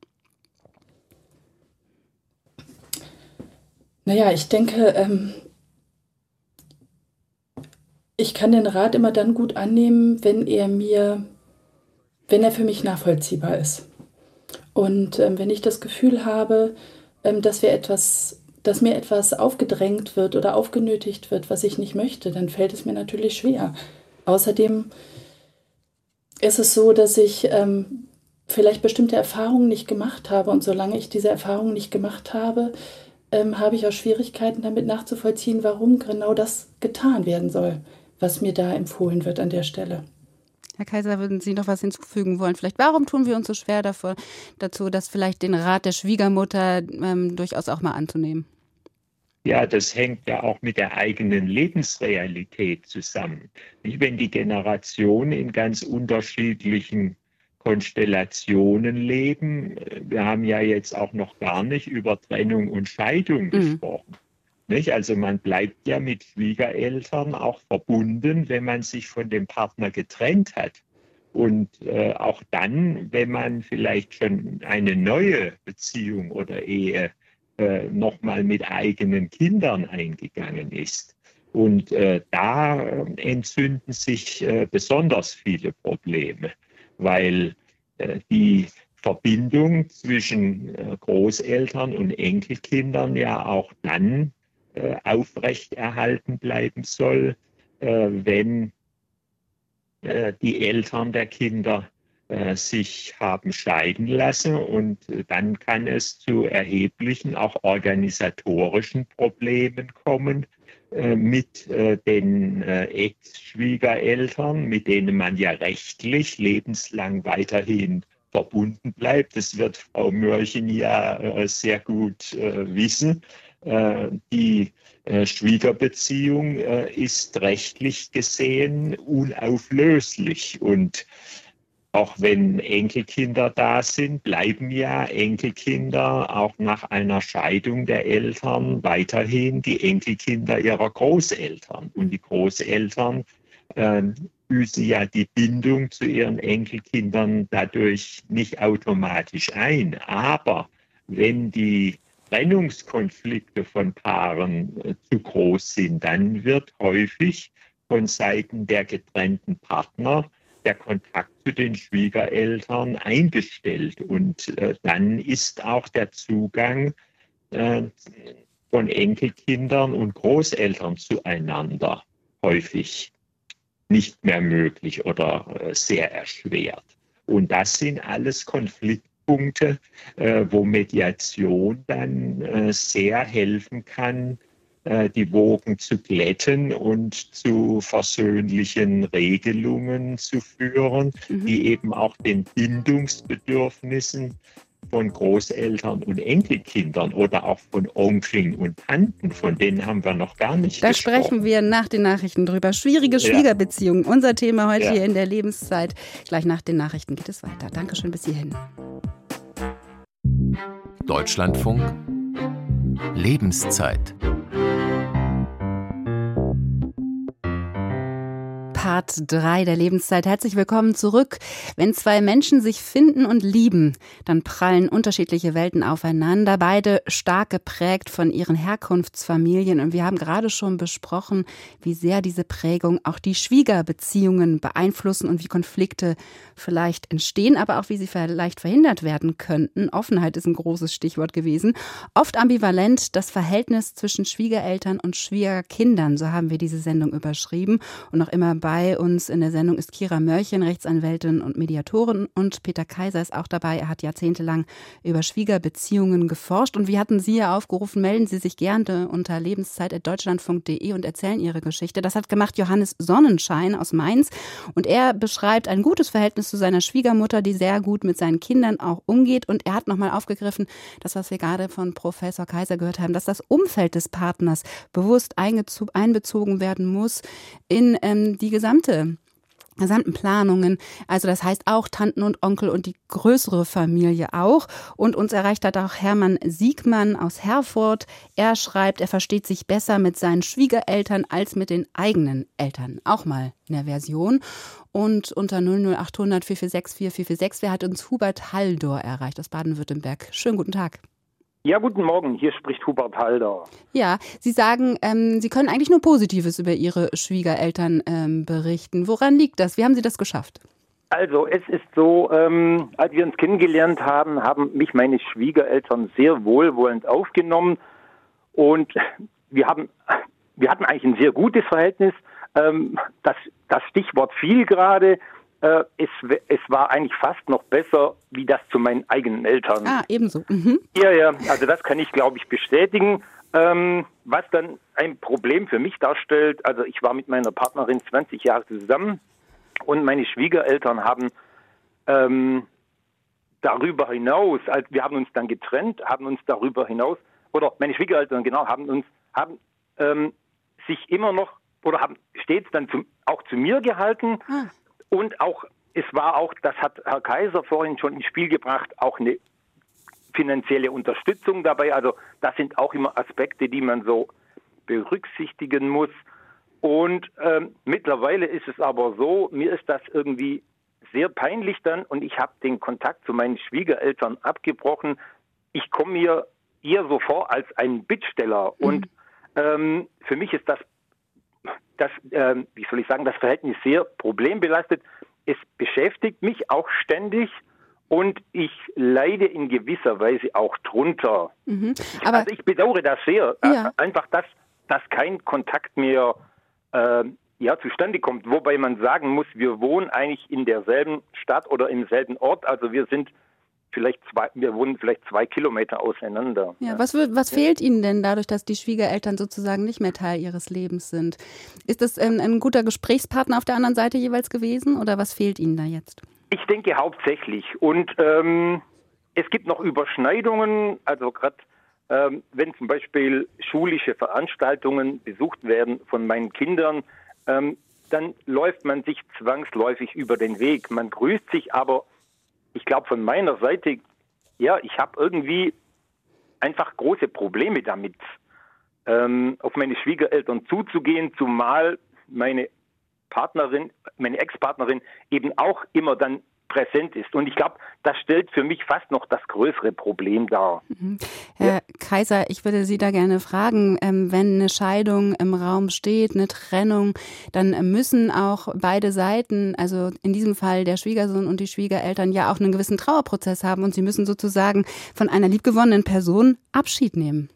Naja, ich denke, ähm, ich kann den Rat immer dann gut annehmen, wenn er mir, wenn er für mich nachvollziehbar ist. Und ähm, wenn ich das Gefühl habe, ähm, dass wir etwas, dass mir etwas aufgedrängt wird oder aufgenötigt wird, was ich nicht möchte, dann fällt es mir natürlich schwer. Außerdem ist es so, dass ich ähm, vielleicht bestimmte Erfahrungen nicht gemacht habe. Und solange ich diese Erfahrungen nicht gemacht habe, Ähm, habe ich auch Schwierigkeiten damit nachzuvollziehen, warum genau das getan werden soll, was mir da empfohlen wird an der Stelle. Herr Kaiser, würden Sie noch was hinzufügen wollen? Vielleicht, warum tun wir uns so schwer davor, dazu, das vielleicht den Rat der Schwiegermutter ähm, durchaus auch mal anzunehmen? Ja, das hängt ja auch mit der eigenen Lebensrealität zusammen. Wenn die Generationen in ganz unterschiedlichen Konstellationen leben. Wir haben ja jetzt auch noch gar nicht über Trennung und Scheidung mhm. gesprochen. Nicht? Also man bleibt ja mit Schwiegereltern auch verbunden, wenn man sich von dem Partner getrennt hat. Und äh, auch dann, wenn man vielleicht schon eine neue Beziehung oder Ehe äh, nochmal mit eigenen Kindern eingegangen ist. Und äh, da äh, entzünden sich äh, besonders viele Probleme, weil äh, die Verbindung zwischen äh, Großeltern und Enkelkindern ja auch dann äh, aufrechterhalten bleiben soll, äh, wenn äh, die Eltern der Kinder äh, sich haben scheiden lassen. Und äh, dann kann es zu erheblichen, auch organisatorischen Problemen kommen, mit äh, den äh, Ex-Schwiegereltern, mit denen man ja rechtlich lebenslang weiterhin verbunden bleibt. Das wird Frau Mörchen ja äh, sehr gut äh, wissen. Äh, die äh, Schwiegerbeziehung äh, ist rechtlich gesehen unauflöslich. Und auch wenn Enkelkinder da sind, bleiben ja Enkelkinder auch nach einer Scheidung der Eltern weiterhin die Enkelkinder ihrer Großeltern. Und die Großeltern äh, büßen ja die Bindung zu ihren Enkelkindern dadurch nicht automatisch ein. Aber wenn die Trennungskonflikte von Paaren äh, zu groß sind, dann wird häufig von Seiten der getrennten Partner der Kontakt zu den Schwiegereltern eingestellt. Und äh, dann ist auch der Zugang äh, von Enkelkindern und Großeltern zueinander häufig nicht mehr möglich oder äh, sehr erschwert. Und das sind alles Konfliktpunkte, äh, wo Mediation dann äh, sehr helfen kann, die Wogen zu glätten und zu versöhnlichen Regelungen zu führen, mhm. die eben auch den Bindungsbedürfnissen von Großeltern und Enkelkindern oder auch von Onkeln und Tanten, von denen haben wir noch gar nicht da gesprochen. Da sprechen wir nach den Nachrichten drüber. Schwierige Schwiegerbeziehungen, ja. Unser Thema heute ja. hier in der Lebenszeit. Gleich nach den Nachrichten geht es weiter. Dankeschön bis hierhin. Deutschlandfunk Lebenszeit. Part drei der Lebenszeit. Herzlich willkommen zurück. Wenn zwei Menschen sich finden und lieben, dann prallen unterschiedliche Welten aufeinander, beide stark geprägt von ihren Herkunftsfamilien. Und wir haben gerade schon besprochen, wie sehr diese Prägung auch die Schwiegerbeziehungen beeinflussen und wie Konflikte vielleicht entstehen, aber auch wie sie vielleicht verhindert werden könnten. Offenheit ist ein großes Stichwort gewesen. Oft ambivalent das Verhältnis zwischen Schwiegereltern und Schwiegerkindern, so haben wir diese Sendung überschrieben. Und noch immer bei Bei uns in der Sendung ist Kira Mörchen, Rechtsanwältin und Mediatorin, und Peter Kaiser ist auch dabei. Er hat jahrzehntelang über Schwiegerbeziehungen geforscht und wir hatten Sie ja aufgerufen, melden Sie sich gerne unter lebenszeit at deutschlandfunk punkt de und erzählen Ihre Geschichte. Das hat gemacht Johannes Sonnenschein aus Mainz und er beschreibt ein gutes Verhältnis zu seiner Schwiegermutter, die sehr gut mit seinen Kindern auch umgeht, und er hat nochmal aufgegriffen, das, was wir gerade von Professor Kaiser gehört haben, dass das Umfeld des Partners bewusst einbezogen werden muss in ähm, die gesamte gesamten Planungen. Also das heißt auch Tanten und Onkel und die größere Familie auch. Und uns erreicht hat auch Hermann Siegmann aus Herford. Er schreibt, er versteht sich besser mit seinen Schwiegereltern als mit den eigenen Eltern. Auch mal in der Version. Und unter null null acht hundert vier vier sechs vier vier vier sechs, wer hat uns Hubert Halldor erreicht aus Baden-Württemberg. Schönen guten Tag. Ja, guten Morgen, hier spricht Hubert Halldor. Ja, Sie sagen, ähm, Sie können eigentlich nur Positives über Ihre Schwiegereltern ähm, berichten. Woran liegt das? Wie haben Sie das geschafft? Also es ist so, ähm, als wir uns kennengelernt haben, haben mich meine Schwiegereltern sehr wohlwollend aufgenommen und wir haben, wir hatten eigentlich ein sehr gutes Verhältnis. Ähm, das, das Stichwort fiel gerade. Äh, es, es war eigentlich fast noch besser, wie das zu meinen eigenen Eltern. Ah, ebenso. Mhm. Ja, ja, also das kann ich, glaube ich, bestätigen. Ähm, was dann ein Problem für mich darstellt, also ich war mit meiner Partnerin zwanzig Jahre zusammen und meine Schwiegereltern haben ähm, darüber hinaus, also wir haben uns dann getrennt, haben uns darüber hinaus, oder meine Schwiegereltern genau, haben uns, haben ähm, sich immer noch, oder haben stets dann zum, auch zu mir gehalten. Ah. Und auch es war auch, das hat Herr Kaiser vorhin schon ins Spiel gebracht, auch eine finanzielle Unterstützung dabei. Also das sind auch immer Aspekte, die man so berücksichtigen muss. Und ähm, mittlerweile ist es aber so, mir ist das irgendwie sehr peinlich dann und ich habe den Kontakt zu meinen Schwiegereltern abgebrochen. Ich komme mir eher so vor als ein Bittsteller mhm. und ähm, für mich ist das, das äh, wie soll ich sagen, das Verhältnis sehr problembelastet. Es beschäftigt mich auch ständig und ich leide in gewisser Weise auch drunter. Mhm. Aber also ich bedauere das sehr, ja. einfach, dass, dass kein Kontakt mehr äh, ja, zustande kommt. Wobei man sagen muss, wir wohnen eigentlich in derselben Stadt oder im selben Ort. Also wir sind vielleicht zwei, wir wohnen vielleicht zwei Kilometer auseinander. Ja, ja. Was, was fehlt Ihnen denn dadurch, dass die Schwiegereltern sozusagen nicht mehr Teil Ihres Lebens sind? Ist das ein, ein guter Gesprächspartner auf der anderen Seite jeweils gewesen oder was fehlt Ihnen da jetzt? Ich denke hauptsächlich. Und ähm, es gibt noch Überschneidungen, also gerade ähm, wenn zum Beispiel schulische Veranstaltungen besucht werden von meinen Kindern, ähm, dann läuft man sich zwangsläufig über den Weg. Man grüßt sich, aber ich glaube von meiner Seite, ja, ich habe irgendwie einfach große Probleme damit, ähm, auf meine Schwiegereltern zuzugehen, zumal meine Partnerin, meine Ex-Partnerin eben auch immer dann präsent ist. Und ich glaube, das stellt für mich fast noch das größere Problem dar. Mhm. Herr ja. Kaiser, ich würde Sie da gerne fragen, ähm, wenn eine Scheidung im Raum steht, eine Trennung, dann müssen auch beide Seiten, also in diesem Fall der Schwiegersohn und die Schwiegereltern, ja auch einen gewissen Trauerprozess haben und sie müssen sozusagen von einer liebgewonnenen Person Abschied nehmen.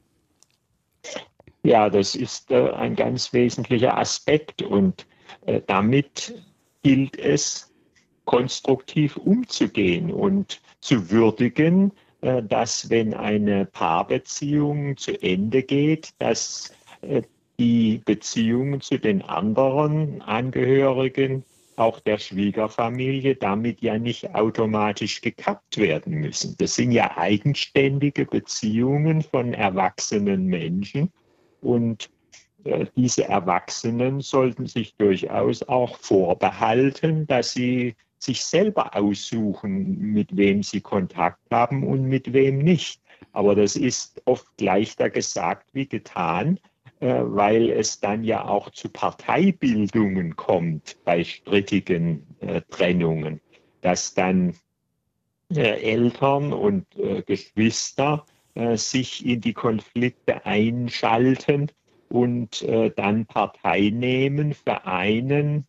Ja, das ist äh, ein ganz wesentlicher Aspekt und äh, damit gilt es, konstruktiv umzugehen und zu würdigen, äh, dass wenn eine Paarbeziehung zu Ende geht, dass äh, die Beziehungen zu den anderen Angehörigen, auch der Schwiegerfamilie, damit ja nicht automatisch gekappt werden müssen. Das sind ja eigenständige Beziehungen von erwachsenen Menschen und äh, diese Erwachsenen sollten sich durchaus auch vorbehalten, dass sie sich selber aussuchen, mit wem sie Kontakt haben und mit wem nicht. Aber das ist oft leichter gesagt wie getan, äh, weil es dann ja auch zu Parteibildungen kommt bei strittigen äh, Trennungen, dass dann äh, Eltern und äh, Geschwister äh, sich in die Konflikte einschalten und äh, dann Partei nehmen für einen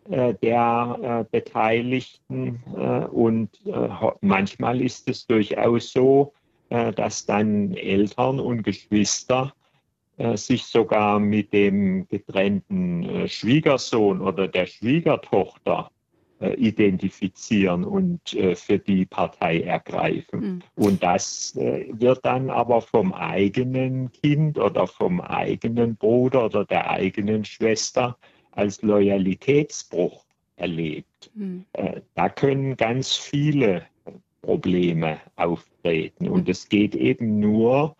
der äh, Beteiligten äh, und äh, manchmal ist es durchaus so, äh, dass dann Eltern und Geschwister äh, sich sogar mit dem getrennten äh, Schwiegersohn oder der Schwiegertochter äh, identifizieren und äh, für die Partei ergreifen. Mhm. Und das äh, wird dann aber vom eigenen Kind oder vom eigenen Bruder oder der eigenen Schwester als Loyalitätsbruch erlebt. Mhm. Äh, da können ganz viele Probleme auftreten. Und es geht eben nur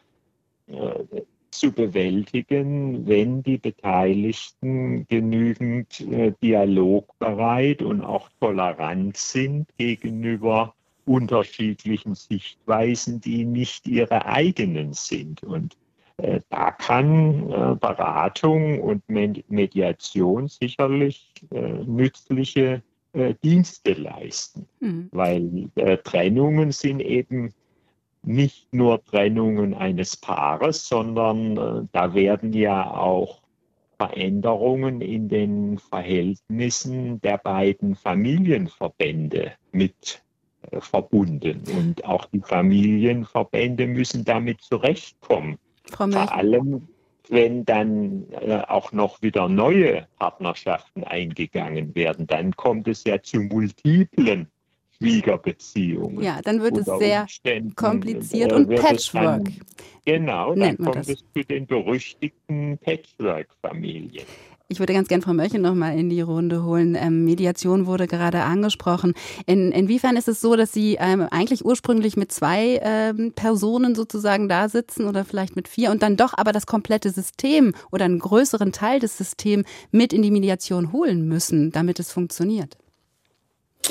äh, zu bewältigen, wenn die Beteiligten genügend äh, dialogbereit und auch tolerant sind gegenüber unterschiedlichen Sichtweisen, die nicht ihre eigenen sind. Und da kann äh, Beratung und Mediation sicherlich äh, nützliche äh, Dienste leisten, mhm. weil äh, Trennungen sind eben nicht nur Trennungen eines Paares, sondern äh, da werden ja auch Veränderungen in den Verhältnissen der beiden Familienverbände mit äh, verbunden. Und auch die Familienverbände müssen damit zurechtkommen. Vor allem, wenn dann äh, auch noch wieder neue Partnerschaften eingegangen werden, dann kommt es ja zu multiplen Schwiegerbeziehungen. Ja, dann wird es sehr Umständen, kompliziert äh, und Patchwork. Dann, genau, dann kommt es zu den berüchtigten Patchwork-Familien. Ich würde ganz gern Frau Mölche noch mal in die Runde holen. Ähm, Mediation wurde gerade angesprochen. In, inwiefern ist es so, dass Sie ähm, eigentlich ursprünglich mit zwei ähm, Personen sozusagen da sitzen oder vielleicht mit vier und dann doch aber das komplette System oder einen größeren Teil des Systems mit in die Mediation holen müssen, damit es funktioniert?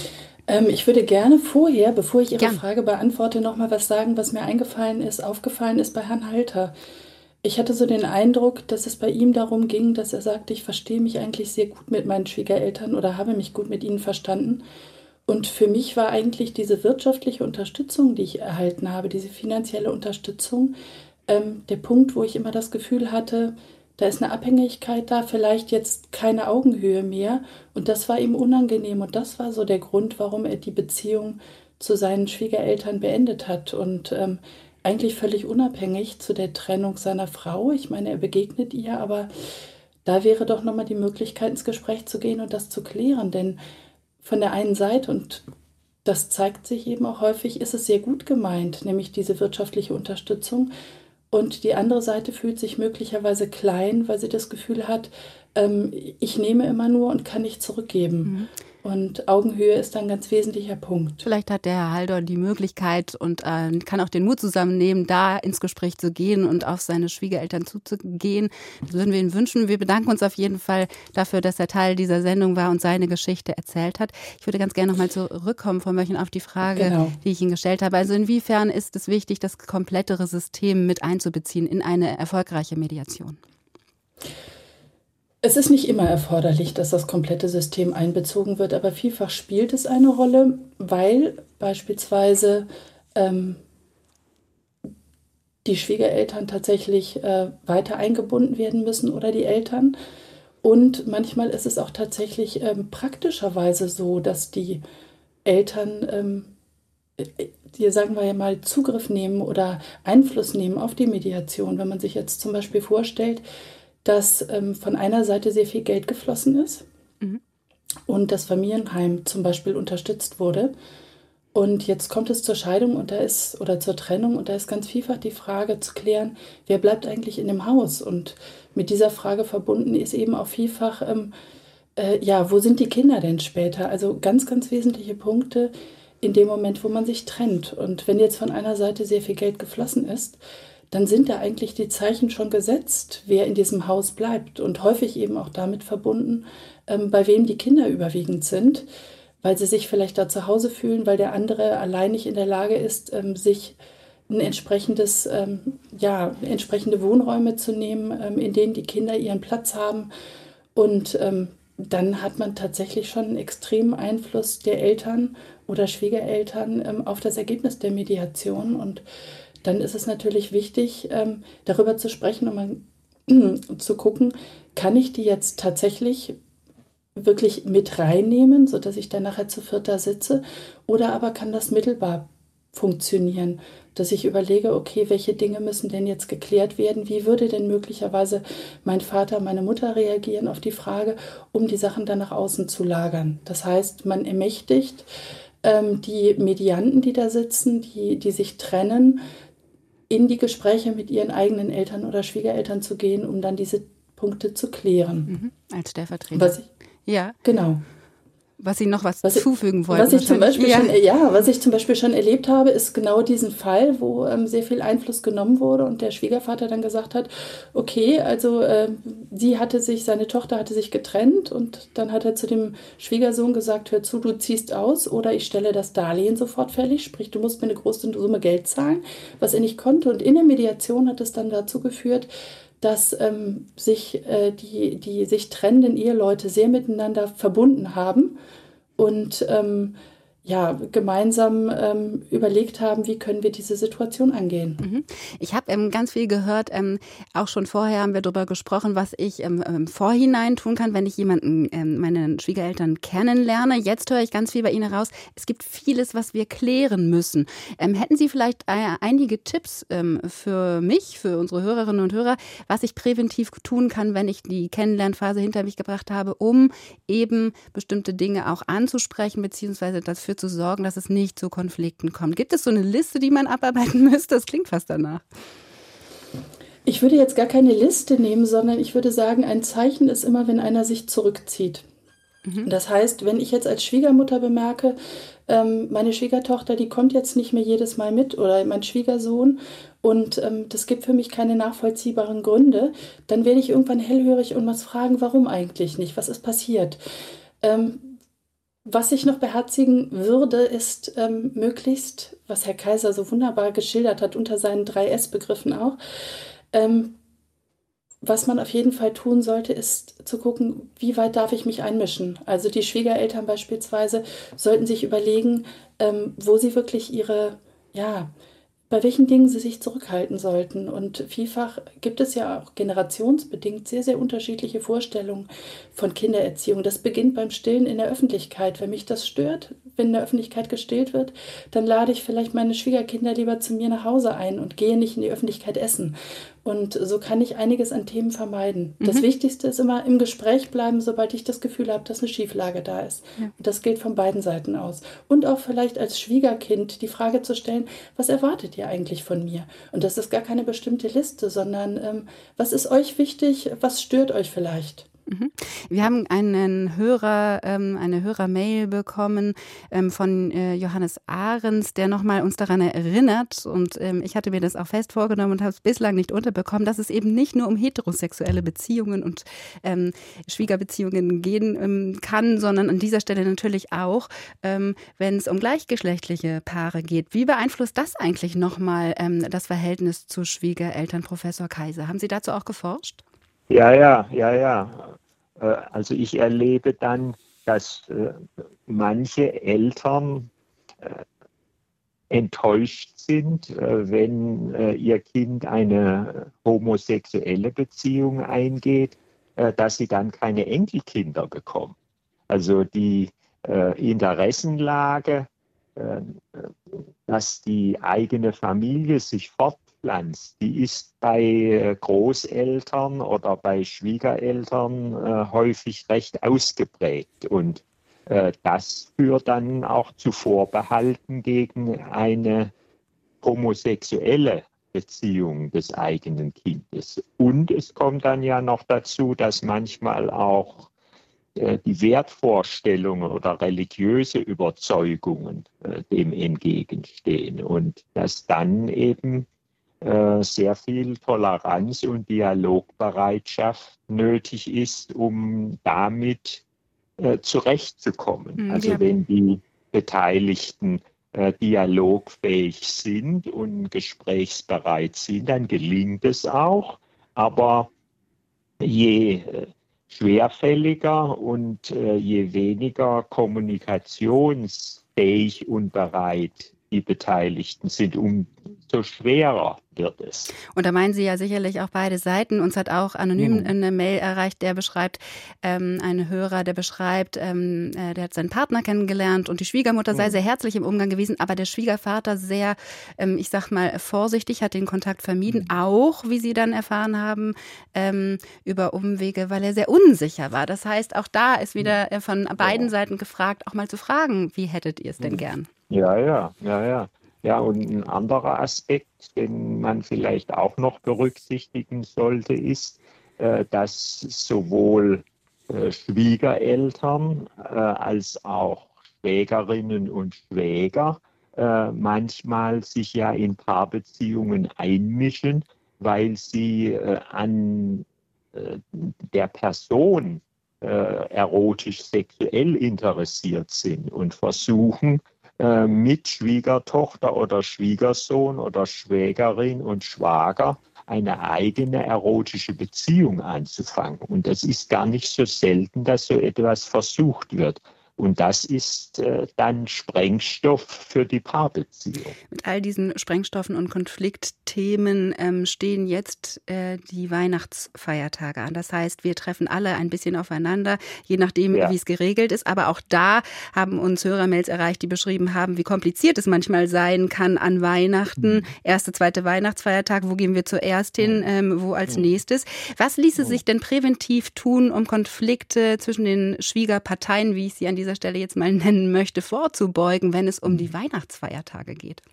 Ähm, ich würde gerne vorher, bevor ich Ihre Gern. Frage beantworte, noch mal was sagen, was mir eingefallen ist, aufgefallen ist bei Herrn Halter. Ich hatte so den Eindruck, dass es bei ihm darum ging, dass er sagte, ich verstehe mich eigentlich sehr gut mit meinen Schwiegereltern oder habe mich gut mit ihnen verstanden. Und für mich war eigentlich diese wirtschaftliche Unterstützung, die ich erhalten habe, diese finanzielle Unterstützung, ähm, der Punkt, wo ich immer das Gefühl hatte, da ist eine Abhängigkeit da, vielleicht jetzt keine Augenhöhe mehr. Und das war ihm unangenehm. Und das war so der Grund, warum er die Beziehung zu seinen Schwiegereltern beendet hat. Und ähm, eigentlich völlig unabhängig zu der Trennung seiner Frau. Ich meine, er begegnet ihr, aber da wäre doch nochmal die Möglichkeit, ins Gespräch zu gehen und das zu klären. Denn von der einen Seite, und das zeigt sich eben auch häufig, ist es sehr gut gemeint, nämlich diese wirtschaftliche Unterstützung. Und die andere Seite fühlt sich möglicherweise klein, weil sie das Gefühl hat, ähm, ich nehme immer nur und kann nicht zurückgeben. Mhm. Und Augenhöhe ist ein ganz wesentlicher Punkt. Vielleicht hat der Herr Halldorn die Möglichkeit und äh, kann auch den Mut zusammennehmen, da ins Gespräch zu gehen und auf seine Schwiegereltern zuzugehen. Das würden wir ihm wünschen. Wir bedanken uns auf jeden Fall dafür, dass er Teil dieser Sendung war und seine Geschichte erzählt hat. Ich würde ganz gerne nochmal zurückkommen, Frau Mörchen, auf die Frage, genau, die ich Ihnen gestellt habe. Also inwiefern ist es wichtig, das komplettere System mit einzubeziehen in eine erfolgreiche Mediation? Es ist nicht immer erforderlich, dass das komplette System einbezogen wird, aber vielfach spielt es eine Rolle, weil beispielsweise ähm, die Schwiegereltern tatsächlich äh, weiter eingebunden werden müssen oder die Eltern. Und manchmal ist es auch tatsächlich ähm, praktischerweise so, dass die Eltern, ähm, die, sagen wir ja mal, Zugriff nehmen oder Einfluss nehmen auf die Mediation. Wenn man sich jetzt zum Beispiel vorstellt, dass ähm, von einer Seite sehr viel Geld geflossen ist, mhm, und das Familienheim zum Beispiel unterstützt wurde. Und jetzt kommt es zur Scheidung und da ist, oder zur Trennung, und da ist ganz vielfach die Frage zu klären, wer bleibt eigentlich in dem Haus? Und mit dieser Frage verbunden ist eben auch vielfach, ähm, äh, ja, wo sind die Kinder denn später? Also ganz, ganz wesentliche Punkte in dem Moment, wo man sich trennt. Und wenn jetzt von einer Seite sehr viel Geld geflossen ist, dann sind da eigentlich die Zeichen schon gesetzt, wer in diesem Haus bleibt. Und häufig eben auch damit verbunden, ähm, bei wem die Kinder überwiegend sind, weil sie sich vielleicht da zu Hause fühlen, weil der andere allein nicht in der Lage ist, ähm, sich ein entsprechendes, ähm, ja, entsprechende Wohnräume zu nehmen, ähm, in denen die Kinder ihren Platz haben. Und ähm, dann hat man tatsächlich schon einen extremen Einfluss der Eltern oder Schwiegereltern ähm, auf das Ergebnis der Mediation. Und dann ist es natürlich wichtig, ähm, darüber zu sprechen und mal äh, zu gucken, kann ich die jetzt tatsächlich wirklich mit reinnehmen, sodass ich dann nachher zu vierter sitze, oder aber kann das mittelbar funktionieren, dass ich überlege, okay, welche Dinge müssen denn jetzt geklärt werden, wie würde denn möglicherweise mein Vater, meine Mutter reagieren auf die Frage, um die Sachen dann nach außen zu lagern. Das heißt, man ermächtigt ähm, die Medianten, die da sitzen, die, die sich trennen, in die Gespräche mit ihren eigenen Eltern oder Schwiegereltern zu gehen, um dann diese Punkte zu klären. Mhm, als Stellvertreter. Was ich, ja. Genau. Was Sie noch was, was zufügen wollten. Was ich zum Beispiel ja. schon, ja, was ich zum Beispiel schon erlebt habe, ist genau diesen Fall, wo ähm, sehr viel Einfluss genommen wurde und der Schwiegervater dann gesagt hat, okay, also äh, sie hatte sich, seine Tochter hatte sich getrennt, und dann hat er zu dem Schwiegersohn gesagt, hör zu, du ziehst aus oder ich stelle das Darlehen sofort fällig, sprich, du musst mir eine große Summe Geld zahlen, was er nicht konnte. Und in der Mediation hat es dann dazu geführt, dass ähm, sich äh, die, die sich trennenden Eheleute sehr miteinander verbunden haben und ähm, ja, gemeinsam ähm, überlegt haben, wie können wir diese Situation angehen. Mhm. Ich habe ähm, ganz viel gehört, ähm, auch schon vorher haben wir darüber gesprochen, was ich ähm, im Vorhinein tun kann, wenn ich jemanden, ähm, meine Schwiegereltern kennenlerne. Jetzt höre ich ganz viel bei Ihnen heraus, es gibt vieles, was wir klären müssen. Ähm, hätten Sie vielleicht äh, einige Tipps ähm, für mich, für unsere Hörerinnen und Hörer, was ich präventiv tun kann, wenn ich die Kennenlernphase hinter mich gebracht habe, um eben bestimmte Dinge auch anzusprechen, beziehungsweise dafür zu sorgen, dass es nicht zu Konflikten kommt. Gibt es so eine Liste, die man abarbeiten müsste? Das klingt fast danach. Ich würde jetzt gar keine Liste nehmen, sondern ich würde sagen, ein Zeichen ist immer, wenn einer sich zurückzieht. Mhm. Das heißt, wenn ich jetzt als Schwiegermutter bemerke, ähm, meine Schwiegertochter, die kommt jetzt nicht mehr jedes Mal mit, oder mein Schwiegersohn, und ähm, das gibt für mich keine nachvollziehbaren Gründe, dann werde ich irgendwann hellhörig und muss fragen, warum eigentlich nicht? Was ist passiert? Ähm, Was ich noch beherzigen würde, ist ähm, möglichst, was Herr Kaiser so wunderbar geschildert hat, unter seinen drei S-Begriffen auch, ähm, was man auf jeden Fall tun sollte, ist zu gucken, wie weit darf ich mich einmischen. Also die Schwiegereltern beispielsweise sollten sich überlegen, ähm, wo sie wirklich ihre, ja, bei welchen Dingen sie sich zurückhalten sollten. Und vielfach gibt es ja auch generationsbedingt sehr, sehr unterschiedliche Vorstellungen von Kindererziehung. Das beginnt beim Stillen in der Öffentlichkeit. Wenn mich das stört, wenn in der Öffentlichkeit gestillt wird, dann lade ich vielleicht meine Schwiegerkinder lieber zu mir nach Hause ein und gehe nicht in die Öffentlichkeit essen. Und so kann ich einiges an Themen vermeiden. Mhm. Das Wichtigste ist immer im Gespräch bleiben, sobald ich das Gefühl habe, dass eine Schieflage da ist. Ja. Und das gilt von beiden Seiten aus. Und auch vielleicht als Schwiegerkind die Frage zu stellen, was erwartet ihr eigentlich von mir? Und das ist gar keine bestimmte Liste, sondern ähm, was ist euch wichtig, was stört euch vielleicht? Wir haben einen Hörer, ähm, eine Hörermail bekommen ähm, von äh, Johannes Ahrens, der nochmal uns daran erinnert, und ähm, ich hatte mir das auch fest vorgenommen und habe es bislang nicht unterbekommen, dass es eben nicht nur um heterosexuelle Beziehungen und ähm, Schwiegerbeziehungen gehen ähm, kann, sondern an dieser Stelle natürlich auch, ähm, wenn es um gleichgeschlechtliche Paare geht. Wie beeinflusst das eigentlich nochmal ähm, das Verhältnis zu Schwiegereltern, Professor Kaiser? Haben Sie dazu auch geforscht? Ja, ja, ja, ja. Also ich erlebe dann, dass äh, manche Eltern äh, enttäuscht sind, äh, wenn äh, ihr Kind eine homosexuelle Beziehung eingeht, äh, dass sie dann keine Enkelkinder bekommen. Also die äh, Interessenlage, äh, dass die eigene Familie sich fortpflanzt, die ist bei Großeltern oder bei Schwiegereltern äh, häufig recht ausgeprägt. Und äh, das führt dann auch zu Vorbehalten gegen eine homosexuelle Beziehung des eigenen Kindes. Und es kommt dann ja noch dazu, dass manchmal auch äh, die Wertvorstellungen oder religiöse Überzeugungen äh, dem entgegenstehen. Und dass dann eben sehr viel Toleranz und Dialogbereitschaft nötig ist, um damit äh, zurechtzukommen. Mhm, also ja. Wenn die Beteiligten äh, dialogfähig sind und gesprächsbereit sind, dann gelingt es auch. Aber je äh, schwerfälliger und äh, je weniger kommunikationsfähig und bereit die Beteiligten sind, umso schwerer wird es. Und da meinen Sie ja sicherlich auch beide Seiten. Uns hat auch anonym mhm. eine Mail erreicht, der beschreibt, ähm, ein Hörer, der beschreibt, ähm, äh, der hat seinen Partner kennengelernt und die Schwiegermutter mhm. sei sehr herzlich im Umgang gewesen, aber der Schwiegervater sehr, ähm, ich sag mal, vorsichtig, hat den Kontakt vermieden, mhm. auch, wie Sie dann erfahren haben, ähm, über Umwege, weil er sehr unsicher war. Das heißt, auch da ist wieder äh, von beiden ja. Seiten gefragt, auch mal zu fragen, wie hättet ihr es denn mhm. gern? Ja, ja, ja, ja. Ja, und ein anderer Aspekt, den man vielleicht auch noch berücksichtigen sollte, ist, äh, dass sowohl äh, Schwiegereltern äh, als auch Schwägerinnen und Schwäger äh, manchmal sich ja in Paarbeziehungen einmischen, weil sie äh, an äh, der Person äh, erotisch sexuell interessiert sind und versuchen, mit Schwiegertochter oder Schwiegersohn oder Schwägerin und Schwager eine eigene erotische Beziehung anzufangen. Und das ist gar nicht so selten, dass so etwas versucht wird. Und das ist äh, dann Sprengstoff für die Paarbeziehung. Mit all diesen Sprengstoffen und Konfliktthemen ähm, stehen jetzt äh, die Weihnachtsfeiertage an. Das heißt, wir treffen alle ein bisschen aufeinander, je nachdem, ja. wie es geregelt ist. Aber auch da haben uns Hörermails erreicht, die beschrieben haben, wie kompliziert es manchmal sein kann an Weihnachten. Mhm. Erste, zweite Weihnachtsfeiertag, wo gehen wir zuerst hin, ähm, wo als mhm. nächstes. Was ließe mhm. sich denn präventiv tun, um Konflikte zwischen den Schwiegerparteien, wie ich sie an dieser Stelle jetzt mal nennen möchte, vorzubeugen, wenn es um die Weihnachtsfeiertage geht?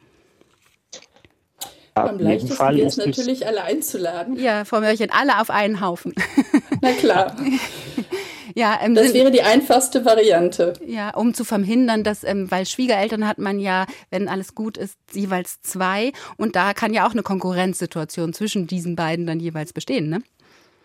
Am leichtesten wäre es natürlich, alle einzuladen. Ja, Frau Mörchen, alle auf einen Haufen. Na klar. Ja, ähm, das wäre die einfachste Variante. Ja, um zu verhindern, dass, ähm, weil Schwiegereltern hat man ja, wenn alles gut ist, jeweils zwei. Und da kann ja auch eine Konkurrenzsituation zwischen diesen beiden dann jeweils bestehen, ne?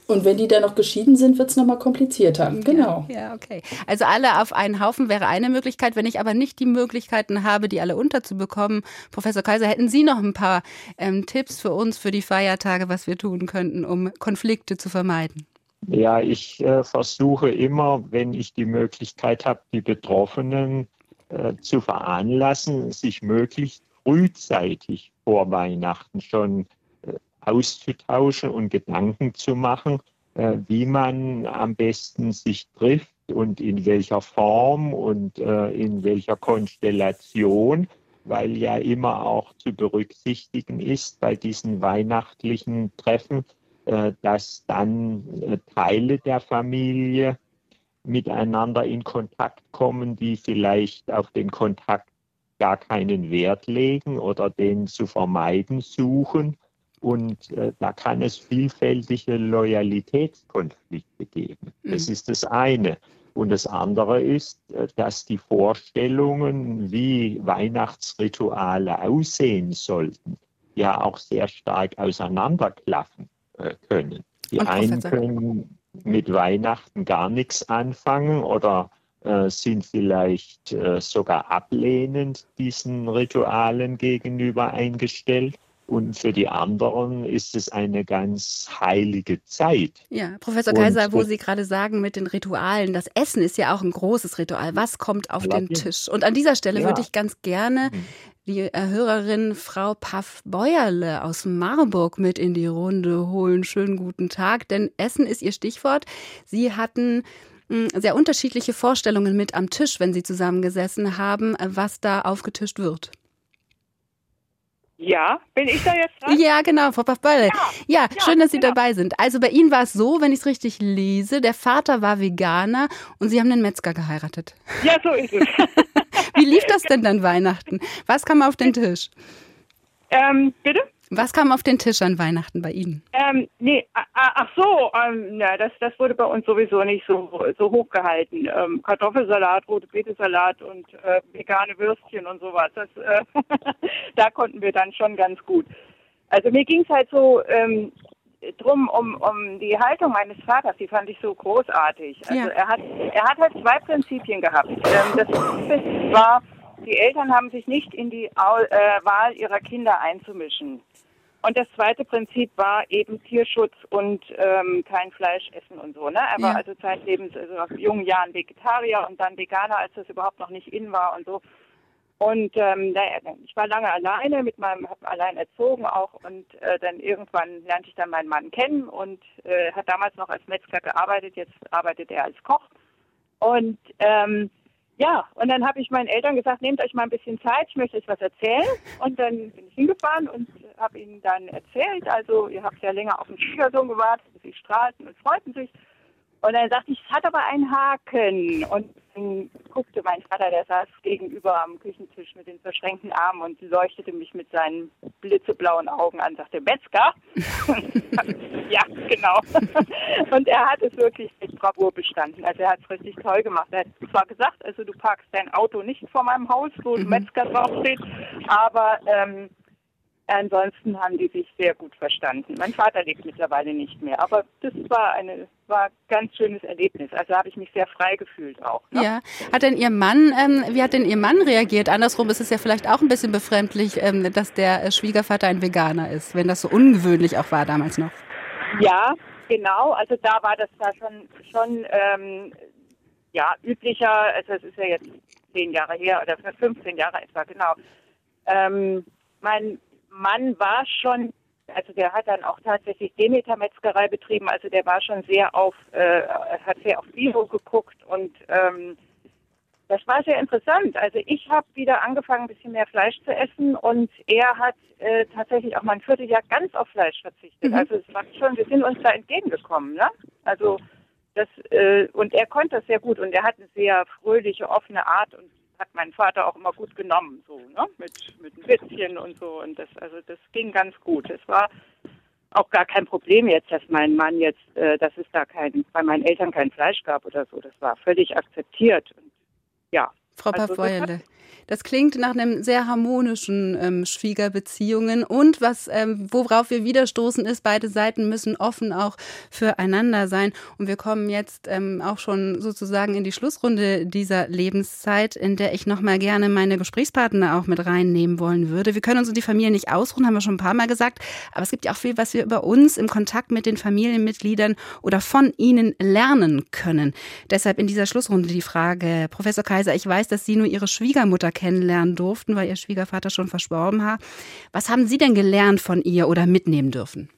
Und wenn die dann noch geschieden sind, wird es nochmal komplizierter. Genau. Ja, ja, okay. Also alle auf einen Haufen wäre eine Möglichkeit. Wenn ich aber nicht die Möglichkeiten habe, die alle unterzubekommen, Professor Kaiser, hätten Sie noch ein paar ähm, Tipps für uns, für die Feiertage, was wir tun könnten, um Konflikte zu vermeiden? Ja, ich äh, versuche immer, wenn ich die Möglichkeit habe, die Betroffenen äh, zu veranlassen, sich möglichst frühzeitig vor Weihnachten schon äh, auszutauschen und Gedanken zu machen, äh, wie man am besten sich trifft und in welcher Form und äh, in welcher Konstellation, weil ja immer auch zu berücksichtigen ist bei diesen weihnachtlichen Treffen, äh, dass dann äh, Teile der Familie miteinander in Kontakt kommen, die vielleicht auf den Kontakt gar keinen Wert legen oder den zu vermeiden suchen. Und äh, da kann es vielfältige Loyalitätskonflikte geben. Mhm. Das ist das eine. Und das andere ist, äh, dass die Vorstellungen, wie Weihnachtsrituale aussehen sollten, ja auch sehr stark auseinanderklaffen äh, können. Die einen können mit Weihnachten gar nichts anfangen oder äh, sind vielleicht äh, sogar ablehnend diesen Ritualen gegenüber eingestellt. Und für die anderen ist es eine ganz heilige Zeit. Ja, Professor Kaiser, und, wo Sie gerade sagen mit den Ritualen, das Essen ist ja auch ein großes Ritual. Was kommt auf den Tisch? Und an dieser Stelle ja. würde ich ganz gerne die Hörerin Frau Paff-Bäuerle aus Marburg mit in die Runde holen. Schönen guten Tag, denn Essen ist Ihr Stichwort. Sie hatten sehr unterschiedliche Vorstellungen mit am Tisch, wenn Sie zusammengesessen haben, was da aufgetischt wird. Ja, bin ich da jetzt dran? Ja, genau, Frau Paff-Bäuerle. Ja, ja, ja, schön, dass Sie genau. dabei sind. Also bei Ihnen war es so, wenn ich es richtig lese, der Vater war Veganer und Sie haben einen Metzger geheiratet. Ja, so ist es. Wie lief das denn dann Weihnachten? Was kam auf den Tisch? Ähm, bitte? Was kam auf den Tisch an Weihnachten bei Ihnen? Ähm, nee, ach so, ähm, na, das, das wurde bei uns sowieso nicht so, so hochgehalten. Ähm, Kartoffelsalat, rote Betesalat und äh, vegane Würstchen und sowas. Das, äh, da konnten wir dann schon ganz gut. Also mir ging es halt so ähm, drum um, um die Haltung meines Vaters, die fand ich so großartig. Also ja. er hat er hat halt zwei Prinzipien gehabt. Ähm, das erste war, die Eltern haben sich nicht in die Au- äh, Wahl ihrer Kinder einzumischen. Und das zweite Prinzip war eben Tierschutz und ähm, kein Fleisch essen und so. Ne? Er war ja. also zeitlebens, also auf jungen Jahren Vegetarier und dann Veganer, als das überhaupt noch nicht in war und so. Und ähm, ich war lange alleine, mit meinem, hab allein erzogen auch und äh, dann irgendwann lernte ich dann meinen Mann kennen und äh, hat damals noch als Metzger gearbeitet, jetzt arbeitet er als Koch. Und ähm, ja, und dann habe ich meinen Eltern gesagt, nehmt euch mal ein bisschen Zeit, ich möchte euch was erzählen. Und dann bin ich hingefahren und habe ihnen dann erzählt, also ihr habt ja länger auf den Schwiegersohn gewartet, sie strahlten und freuten sich. Und dann sagte ich, es hat aber einen Haken. Und dann guckte mein Vater, der saß gegenüber am Küchentisch mit den verschränkten Armen und leuchtete mich mit seinen blitzeblauen Augen an, sagte, Metzger? Ja, genau. Und er hat es wirklich mit Bravour bestanden. Also er hat es richtig toll gemacht. Er hat zwar gesagt, also du parkst dein Auto nicht vor meinem Haus, wo ein Metzger draufsteht, aber ähm, ansonsten haben die sich sehr gut verstanden. Mein Vater lebt mittlerweile nicht mehr, aber das war eine war ein ganz schönes Erlebnis. Also habe ich mich sehr frei gefühlt auch. Ne? Ja. Hat denn Ihr Mann, ähm, wie hat denn Ihr Mann reagiert? Andersrum ist es ja vielleicht auch ein bisschen befremdlich, ähm, dass der Schwiegervater ein Veganer ist, wenn das so ungewöhnlich auch war damals noch. Ja, genau. Also da war das da schon schon ähm, ja üblicher. Also es ist ja jetzt zehn Jahre her oder fünfzehn Jahre etwa genau. Ähm, mein Mann war schon, also der hat dann auch tatsächlich Demeter-Metzgerei betrieben, also der war schon sehr auf, äh, hat sehr auf Bio geguckt und ähm, das war sehr interessant. Also ich habe wieder angefangen, ein bisschen mehr Fleisch zu essen und er hat äh, tatsächlich auch mal ein Vierteljahr ganz auf Fleisch verzichtet. Mhm. Also es war schon, wir sind uns da entgegengekommen, ne? Also das, äh, und er konnte das sehr gut und er hat eine sehr fröhliche, offene Art und hat mein Vater auch immer gut genommen, so, ne, mit, mit ein Witzchen und so. Und das, also das ging ganz gut. Es war auch gar kein Problem jetzt, dass mein Mann jetzt, äh, dass es da kein, bei meinen Eltern kein Fleisch gab oder so. Das war völlig akzeptiert. Und, ja. Frau Paff-Bäuerle, Das klingt nach einem sehr harmonischen ähm, Schwiegerbeziehungen. Und was, ähm, worauf wir widerstoßen, ist, beide Seiten müssen offen auch füreinander sein. Und wir kommen jetzt ähm, auch schon sozusagen in die Schlussrunde dieser Lebenszeit, in der ich nochmal gerne meine Gesprächspartner auch mit reinnehmen wollen würde. Wir können uns die Familie nicht ausruhen, haben wir schon ein paar Mal gesagt. Aber es gibt ja auch viel, was wir über uns im Kontakt mit den Familienmitgliedern oder von ihnen lernen können. Deshalb in dieser Schlussrunde die Frage, Professor Kaiser, ich weiß, dass Sie nur Ihre Schwiegermutter kennenlernen durften, weil Ihr Schwiegervater schon verstorben war. Was haben Sie denn gelernt von ihr oder mitnehmen dürfen?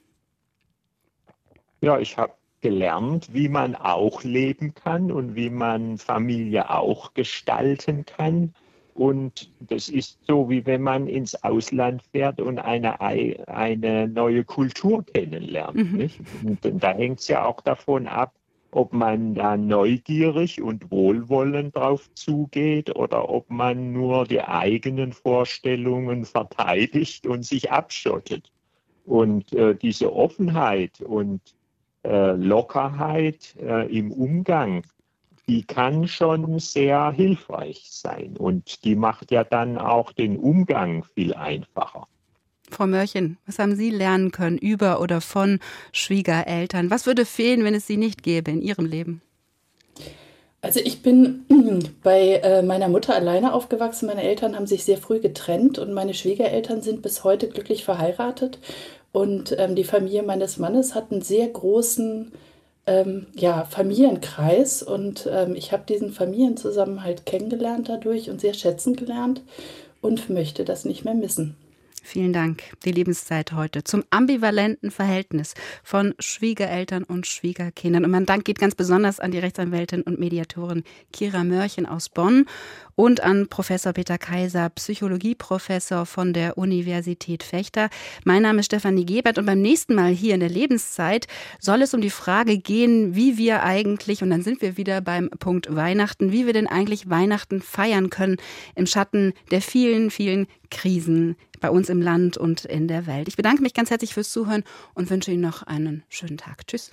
Ja, ich habe gelernt, wie man auch leben kann und wie man Familie auch gestalten kann. Und das ist so, wie wenn man ins Ausland fährt und eine, eine neue Kultur kennenlernt. Mhm. Nicht? Und da hängt es ja auch davon ab, ob man da neugierig und wohlwollend drauf zugeht oder ob man nur die eigenen Vorstellungen verteidigt und sich abschottet. Und äh, diese Offenheit und äh, Lockerheit äh, im Umgang, die kann schon sehr hilfreich sein. Und die macht ja dann auch den Umgang viel einfacher. Frau Mörchen, was haben Sie lernen können über oder von Schwiegereltern? Was würde fehlen, wenn es sie nicht gäbe in Ihrem Leben? Also ich bin bei äh, meiner Mutter alleine aufgewachsen. Meine Eltern haben sich sehr früh getrennt und meine Schwiegereltern sind bis heute glücklich verheiratet. Und ähm, die Familie meines Mannes hat einen sehr großen ähm, ja, Familienkreis. Und ähm, ich habe diesen Familienzusammenhalt kennengelernt dadurch und sehr schätzen gelernt und möchte das nicht mehr missen. Vielen Dank. Die Lebenszeit heute zum ambivalenten Verhältnis von Schwiegereltern und Schwiegerkindern. Und mein Dank geht ganz besonders an die Rechtsanwältin und Mediatorin Kira Mörchen aus Bonn und an Professor Peter Kaiser, Psychologieprofessor von der Universität Vechta. Mein Name ist Stefanie Gebert und beim nächsten Mal hier in der Lebenszeit soll es um die Frage gehen, wie wir eigentlich, und dann sind wir wieder beim Punkt Weihnachten, wie wir denn eigentlich Weihnachten feiern können im Schatten der vielen, vielen Krisen bei uns im Land und in der Welt. Ich bedanke mich ganz herzlich fürs Zuhören und wünsche Ihnen noch einen schönen Tag. Tschüss.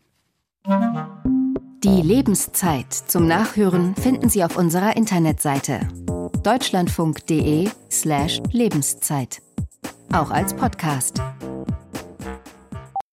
Die Lebenszeit zum Nachhören finden Sie auf unserer Internetseite deutschlandfunk punkt de slash Lebenszeit. Auch als Podcast.